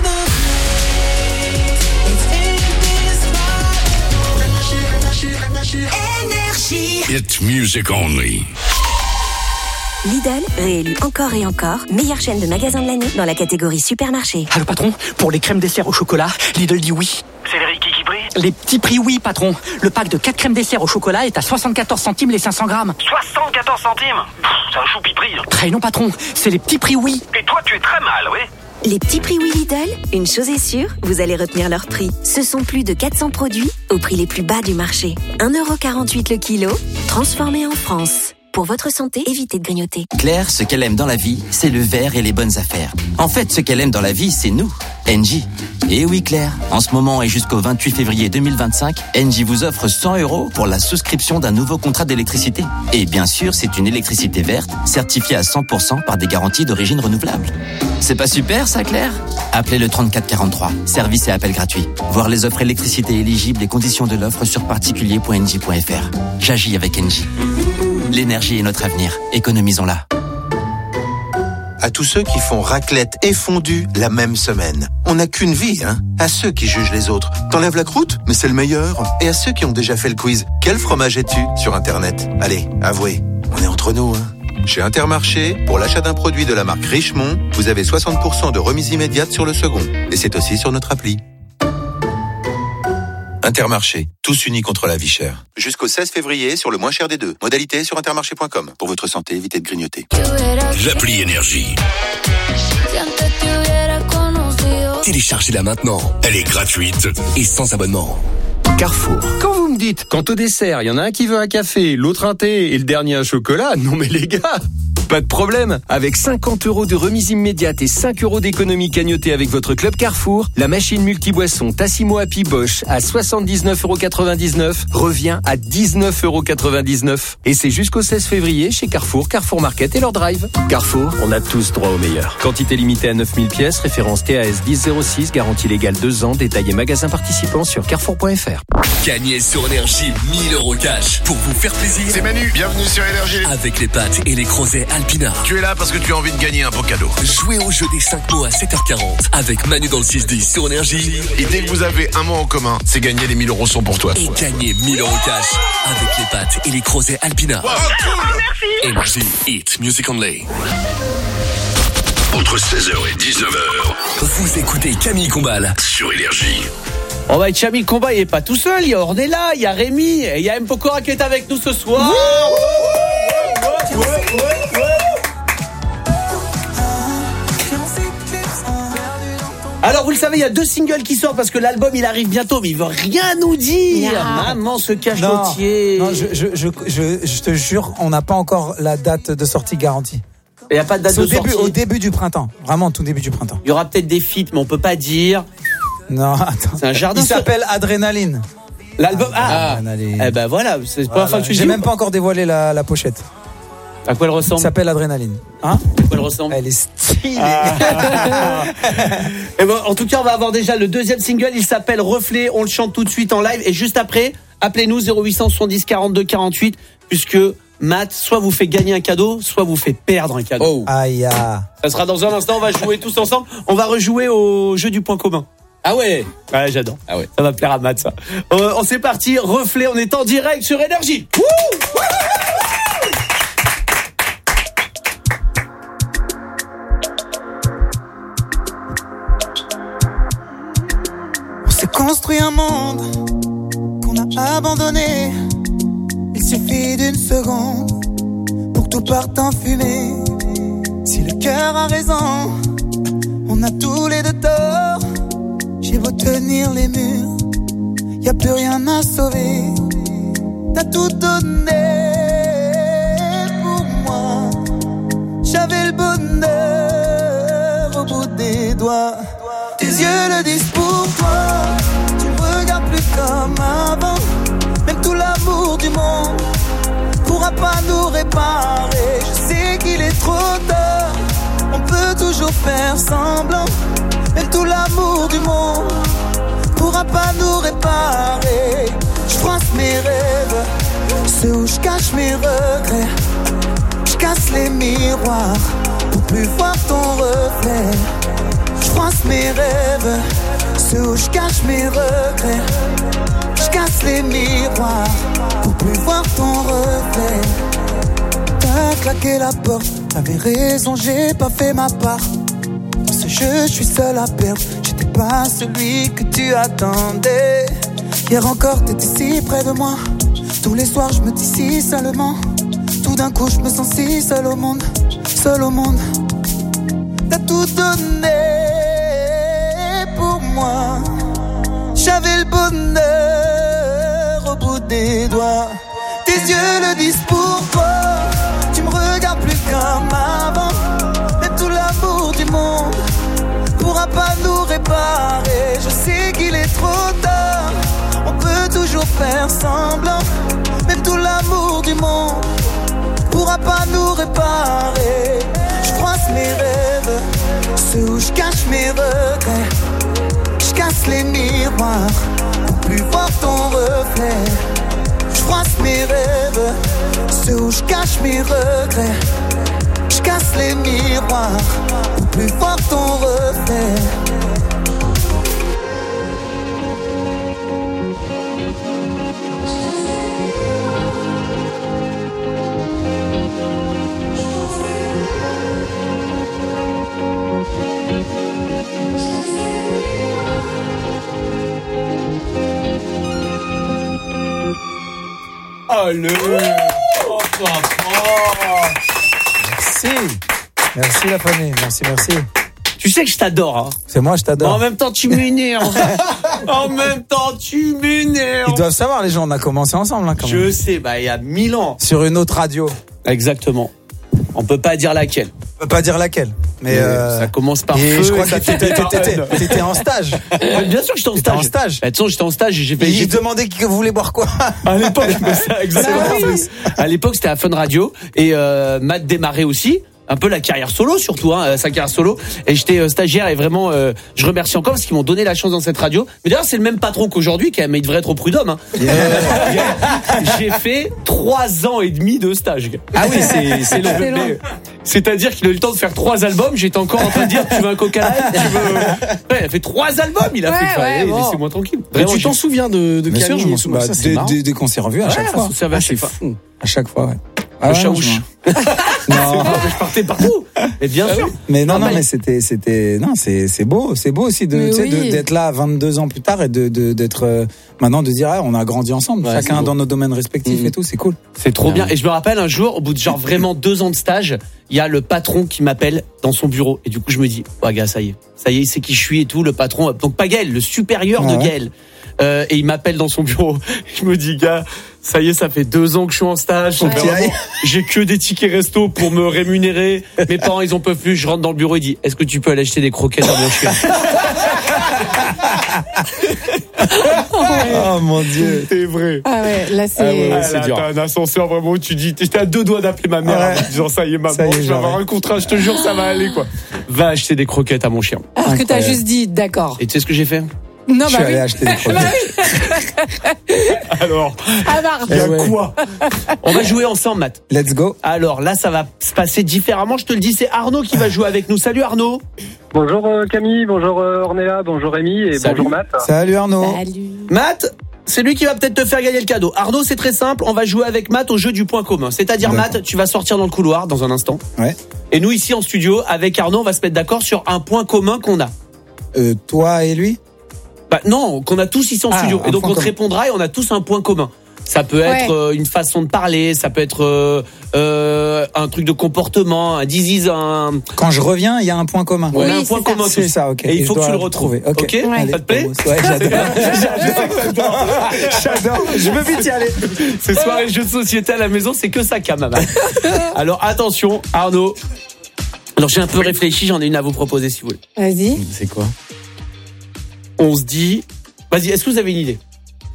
Énergie. It's music only. Lidl, réélu encore et encore, meilleure chaîne de magasins de l'année dans la catégorie supermarché. Allô patron, pour les crèmes dessert au chocolat, Lidl dit oui. C'est les qui brille? Les petits prix oui patron. Le pack de 4 crèmes dessert au chocolat est à 74 centimes les 500 grammes. 74 centimes? C'est un choupi prix. Très non patron, c'est les petits prix oui. Et toi tu es très mal, oui? Les petits prix oui Lidl, une chose est sûre, vous allez retenir leur prix. Ce sont plus de 400 produits au prix les plus bas du marché. 1,48 € le kilo, transformés en France. Pour votre santé, évitez de grignoter. Claire, ce qu'elle aime dans la vie, c'est le verre et les bonnes affaires. En fait, ce qu'elle aime dans la vie, c'est nous, Engie. Et oui Claire, en ce moment et jusqu'au 28 février 2025, Engie vous offre 100 € pour la souscription d'un nouveau contrat d'électricité. Et bien sûr, c'est une électricité verte, certifiée à 100% par des garanties d'origine renouvelable. C'est pas super ça Claire ? Appelez le 3443, service et appel gratuit. Voir les offres électricité éligibles et conditions de l'offre sur particulier.engie.fr. J'agis avec Engie. L'énergie est notre avenir, économisons-la. À tous ceux qui font raclette et fondue la même semaine. On n'a qu'une vie, hein. À ceux qui jugent les autres. T'enlèves la croûte, mais c'est le meilleur. Et à ceux qui ont déjà fait le quiz. Quel fromage es-tu sur Internet ? Allez, avouez, on est entre nous, hein. Chez Intermarché, pour l'achat d'un produit de la marque Richemont, vous avez 60% de remise immédiate sur le second. Et c'est aussi sur notre appli. Intermarché, tous unis contre la vie chère. Jusqu'au 16 février sur le moins cher des deux. Modalité sur intermarché.com. Pour votre santé, évitez de grignoter. L'appli Énergie. Téléchargez-la maintenant. Elle est gratuite et sans abonnement. Carrefour. Quand vous me dites, quant au dessert, il y en a un qui veut un café, l'autre un thé et le dernier un chocolat, non mais les gars, pas de problème. Avec 50 € de remise immédiate et 5 € d'économie cagnotée avec votre club Carrefour, la machine multiboisson Tassimo Happy Bosch à 79,99 € revient à 19,99 €. Et c'est jusqu'au 16 février chez Carrefour, Carrefour Market et leur drive. Carrefour, on a tous droit au meilleur. Quantité limitée à 9000 pièces, référence TAS 1006, garantie légale 2 ans, détaillé magasin participant sur carrefour.fr. Gagnez sur Énergie 1000 € cash pour vous faire plaisir. C'est Manu, bienvenue sur Énergie. Avec les pâtes et les crozets Alpina. Tu es là parce que tu as envie de gagner un beau cadeau. Jouez au jeu des 5 mots à 7h40 avec Manu dans le 6-10 sur Énergie. Et dès que vous avez un mot en commun, c'est gagner les 1000 € sont pour toi. Et gagner 1000 € cash avec les pâtes et les crozets Alpina. Wow, cool. Énergie, Hit Music Only. Entre 16h et 19h, vous écoutez Camille Combal sur Énergie. Oh bah Camille Combat, il est pas tout seul, il y a Ornella, il y a Rémi, et il y a M. Pokora qui est avec nous ce soir. Alors vous le savez, il y a 2 singles qui sortent parce que l'album il arrive bientôt, mais il veut rien nous dire. Maman se cache l'entier. Non, je te jure, on n'a pas encore la date de sortie garantie. Il n'y a pas de date de sortie. Au début du printemps, vraiment tout début du printemps. Il y aura peut-être des feats, mais on peut pas dire. Non, attends. C'est un jardin. Il s'appelle Adrénaline. L'album. Adrénaline. Eh ben voilà, c'est la première fois que tu dis. J'ai même pas encore dévoilé la pochette. À quoi elle ressemble? Il s'appelle Adrénaline. Hein? À quoi elle ressemble? Elle est stylée. Et bon, en tout cas, on va avoir déjà le 2e single. Il s'appelle Reflet. On le chante tout de suite en live. Et juste après, appelez-nous 0870 42 48, puisque Matt, soit vous fait gagner un cadeau, soit vous fait perdre un cadeau. Oh. Aïe. Ça sera dans un instant. On va jouer tous ensemble. On va rejouer au jeu du point commun. Ah ouais. Ouais, j'adore. Ah ouais. Ça va plaire à Matt, ça. On s'est parti. Reflet. On est en direct sur Énergie. On s'est construit un monde qu'on a abandonné. Il suffit d'une seconde pour que tout parte en fumée. Si le cœur a raison, on a tous les deux tort. J'ai beau tenir les murs, y a plus rien à sauver. T'as tout donné pour moi. J'avais le bonheur au bout des doigts. Tes yeux le disent pour toi. Tu me regardes plus comme avant. Même tout l'amour du monde pourra pas nous réparer. Je sais qu'il est trop tard. On peut toujours faire semblant. Même tout l'amour du monde pourra pas nous réparer. Je froisse mes rêves, ceux où je cache mes regrets. Je casse les miroirs pour plus voir ton reflet. Je froisse mes rêves, ceux où je cache mes regrets. Je casse les miroirs pour plus voir ton reflet. T'as claqué la porte, t'avais raison, j'ai pas fait ma part. Dans ce jeu, je suis seul à perdre. J'étais pas celui que tu attendais. Hier encore, t'étais si près de moi. Tous les soirs, je me dis si seulement. Tout d'un coup, je me sens si seul au monde. Seul au monde. T'as tout donné pour moi. J'avais le bonheur au bout des doigts. Tes yeux le disent pour toi. pas nous réparer. Je sais qu'il est trop tard. On peut toujours faire semblant. Même tout l'amour du monde pourra pas nous réparer. Je froisse mes rêves, ceux où je cache mes regrets. Je casse les miroirs pour plus voir ton reflet. Je froisse mes rêves, ceux où je cache mes regrets. Je casse les miroirs pour plus voir ton reflet. Allez. Merci la famille, merci. Tu sais que je t'adore, hein. C'est moi, je t'adore. En même temps, tu m'énerves. En même temps, tu m'énerves. Ils doivent savoir, les gens, on a commencé ensemble, hein, quand même. Je sais, il y a 1000 ans. Sur une autre radio. Exactement. On peut pas dire laquelle. On peut pas dire laquelle. Mais ça commence par et feu. je crois et ça que t'étais en stage. Ouais, bien sûr que j'étais en stage. De toute façon, j'étais en stage et j'ai fait. Ils demandaient que vous voulez boire quoi. À l'époque, exactement. À l'époque, c'était à Fun Radio et Matt démarrait aussi. Un peu la carrière solo surtout, hein, sa carrière solo. Et j'étais stagiaire et vraiment, je remercie encore parce qu'ils m'ont donné la chance dans cette radio. Mais d'ailleurs, c'est le même patron qu'aujourd'hui, mais il devrait être au prud'homme. Hein. J'ai fait 3 ans et demi de stage. Ah oui, c'est long. C'est-à-dire qu'il a eu le temps de faire 3 albums. J'étais encore en train de dire, tu veux un Coca Light, Ouais, il a fait 3 albums. Il a fait. Bon. Laissez-moi tranquille. Mais Vraiment, tu t'en souviens de Bien sûr, Camille je m'en et tout, souviens. ça, c'est marrant. Dès qu'on s'est revus à chaque fois. Ça va, c'est fou. À chaque fois, ouais. Le ouais, chaouche. Non. Je partais partout. Et bien sûr. Mais non, mais c'était, non, c'est beau aussi Mais tu sais, oui. d'être là 22 ans plus tard et d'être maintenant de dire on a grandi ensemble, Ouais, chacun dans nos domaines respectifs et tout, c'est cool. C'est trop bien. Et je me rappelle un jour, au bout de genre vraiment 2 ans de stage, il y a le patron qui m'appelle dans son bureau. Et du coup, je me dis, ouais, gars, ça y est, il sait qui je suis et tout, le patron. Donc pas Gaël, le supérieur de Gaël. Et il m'appelle dans son bureau. Je me dis, gars, ça y est, ça fait 2 ans que je suis en stage. Vraiment, j'ai que des tickets resto pour me rémunérer. Mes parents, ils en peuvent plus. Je rentre dans le bureau, il dit, est-ce que tu peux aller acheter des croquettes à mon chien? Oh mon Dieu. C'est vrai. Ah ouais, là c'est. C'est dur. T'as un ascenseur vraiment où tu dis, t'es à 2 doigts d'appeler ma mère en disant, ça y est, maman, je vais avoir un contrat, je te jure, ça va aller, quoi. Va acheter des croquettes à mon chien. Alors que t'as juste dit, d'accord. Et tu sais ce que j'ai fait? Non, Je suis allé acheter des croquettes. Alors, Ah, marche. il y a quoi? On va jouer ensemble, Matt. Let's go. Alors là, ça va se passer différemment. Je te le dis, c'est Arnaud qui va jouer avec nous. Salut Arnaud. Bonjour Camille, bonjour Ornella, bonjour Rémi et Salut. bonjour Matt. Salut Arnaud. Matt, c'est lui qui va peut-être te faire gagner le cadeau. Arnaud, c'est très simple. On va jouer avec Matt au jeu du point commun. C'est-à-dire, Matt, tu vas sortir dans le couloir dans un instant. Ouais. Et nous, ici en studio, avec Arnaud, on va se mettre d'accord sur un point commun qu'on a. Toi et lui? Bah, non, qu'on a tous ici en studio. un Et donc, point on te commun. répondra et on a tous un point commun. Ça peut être une façon de parler, ça peut être un truc de comportement, un disease, un... Quand je reviens, il y a un point commun. On a un point commun. C'est tous. ça, ok. Et il faut je que tu dois le retrouves. Ok. Ok. Allez, Ça te plaît? Ouais, j'adore. J'adore. Je veux vite y aller. Ces soirées jeux de société à la maison, c'est que ça, quand même. Alors, attention, Arnaud. Alors, j'ai un peu réfléchi, j'en ai une à vous proposer, si vous voulez. Vas-y. C'est quoi? On se dit... Vas-y, est-ce que vous avez une idée?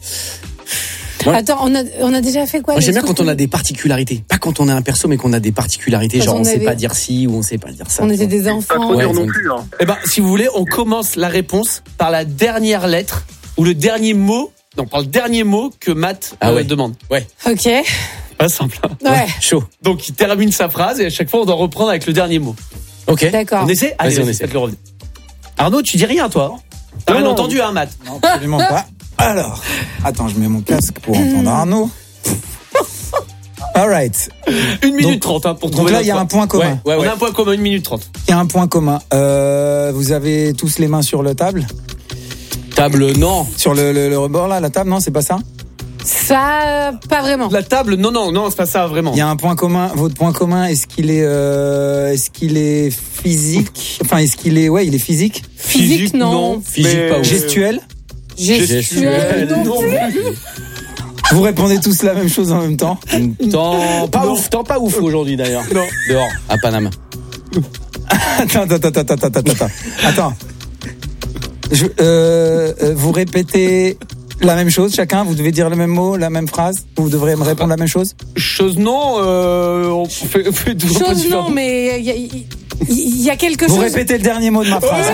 Ouais. Attends, on a déjà fait quoi? Moi, j'aime bien quand on a des particularités. Pas quand on est un perso, mais qu'on a des particularités. Quand genre, on on sait avait- pas dire ci ou on sait pas dire ça. On était des enfants. Ouais, Eh ben, si vous voulez, on commence la réponse par la dernière lettre ou le dernier mot. Non, par le dernier mot que Matt demande. Ouais. Ok. Pas simple. Hein. Ouais. Chaud. Donc, il termine sa phrase et à chaque fois, on doit reprendre avec le dernier mot. Ok. D'accord. On essaie? Allez, Vas-y, on vas-y, essaie. faites-le revenir. Arnaud, tu dis rien, toi? T'as rien entendu, hein, Matt? Non, absolument pas. Alors, attends, je mets mon casque pour entendre Arnaud. All right. 1 minute 30 hein, pour trouver. Donc là, il y a un point commun. Ouais, on a un point commun, 1 minute 30. Il y a un point commun. Vous avez tous les mains sur le table? Table, non. Sur le rebord là, la table, non, c'est pas ça? Ça, pas vraiment. La table, non, c'est pas ça vraiment. Il y a un point commun. Votre point commun, est-ce qu'il est physique? Enfin, il est physique? Physique, non. Physique, pas ouf. Gestuel? Gestuel, non plus. Vous répondez tous la même chose en même temps? Temps pas ouf aujourd'hui d'ailleurs. Non. Dehors, à Panama. Attends. Vous répétez la même chose, chacun. Vous devez dire le même mot, la même phrase. Vous devrez me répondre la même chose. Chose non. On fait tout un peu Chose différent. non, mais il y a quelque Vous chose. répétez le dernier mot de ma phrase.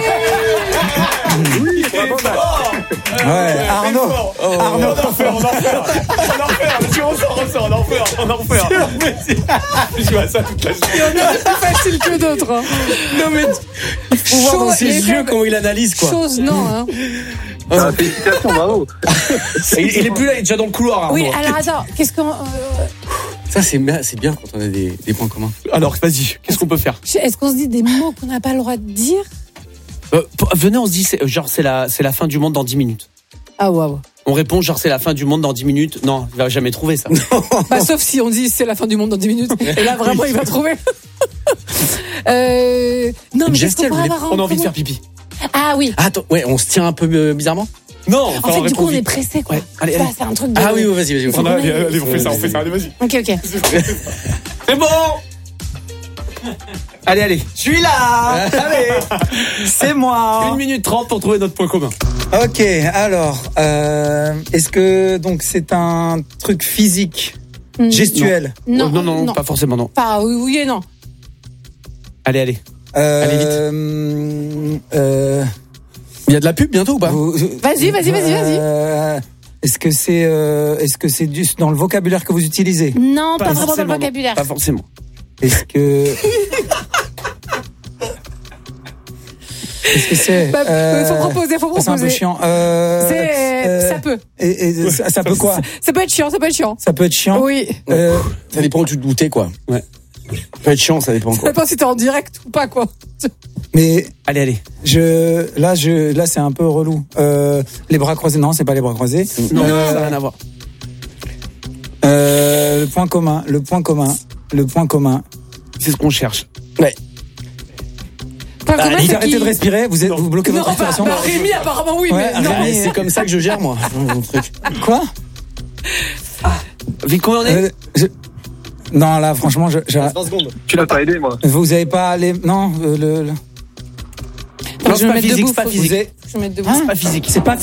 Ouais, Arnaud. On en refait. Si on en refait. Je joue à ça toute la journée. Il y en a plus facile que d'autres. Hein. Non mais faut voir dans ses yeux comment il analyse quoi. Chose non. Hein. Félicitations, bravo. Il est plus là, il est déjà dans le couloir. Arnaud. Oui, alors attends, qu'est-ce qu'on. Ça, c'est bien quand on a des points communs. Alors, vas-y, qu'est-ce qu'on peut faire? Est-ce qu'on se dit des mots qu'on n'a pas le droit de dire? Venez, on se dit, c'est la fin du monde dans 10 minutes. Ah, waouh. On répond, genre, c'est la fin du monde dans 10 minutes. Non, il va jamais trouver ça. Bah, sauf si on dit c'est la fin du monde dans 10 minutes. Et là, vraiment, il va trouver. Non, mais qu'est-ce qu'on pourrait avoir on a envie de faire pipi. Ah oui. Attends, ouais, on se tient un peu bizarrement. Non, en fait, du coup, on est pressé, quoi. Ouais. Allez. C'est un truc de. Ah oui, vas-y. Allez, on fait ça, allez, vas-y. Ok. C'est bon. Allez. Je suis là. Allez. C'est moi. 1 minute 30 pour trouver notre point commun. Ok, alors, est-ce que donc c'est un truc physique, gestuel? Non, pas forcément, non. Pas oui et non. Allez. Allez vite. Il y a de la pub bientôt ou pas? Vas-y. Est-ce que c'est dans le vocabulaire que vous utilisez? Non, pas vraiment dans le vocabulaire. Pas forcément. Est-ce que c'est faut proposer. C'est un peu chiant. Ça peut. Et ça peut quoi? Ça peut être chiant. Ça peut être chiant. Oui. Ça dépend où tu te doutais quoi. Ouais. Ça peut être chiant, ça dépend quoi. Ça dépend si t'es en direct ou pas quoi. Mais allez. Là c'est un peu relou. Les bras croisés, non, c'est pas les bras croisés. Non, ça n'a rien à voir. Le point commun. C'est ce qu'on cherche. Ouais. Allez, arrêtez de respirer, vous bloquez votre respiration. Rémi, apparemment oui, ouais, mais non. Rémi, c'est comme ça que je gère moi. Mon truc. Quoi? Vu combien on est? Non, là, franchement, 20 secondes. Tu l'as pas aidé, moi. Vous avez pas les. Non, Non, c'est pas physique, c'est pas physique. Je vais mettre debout. C'est pas physique. C'est pas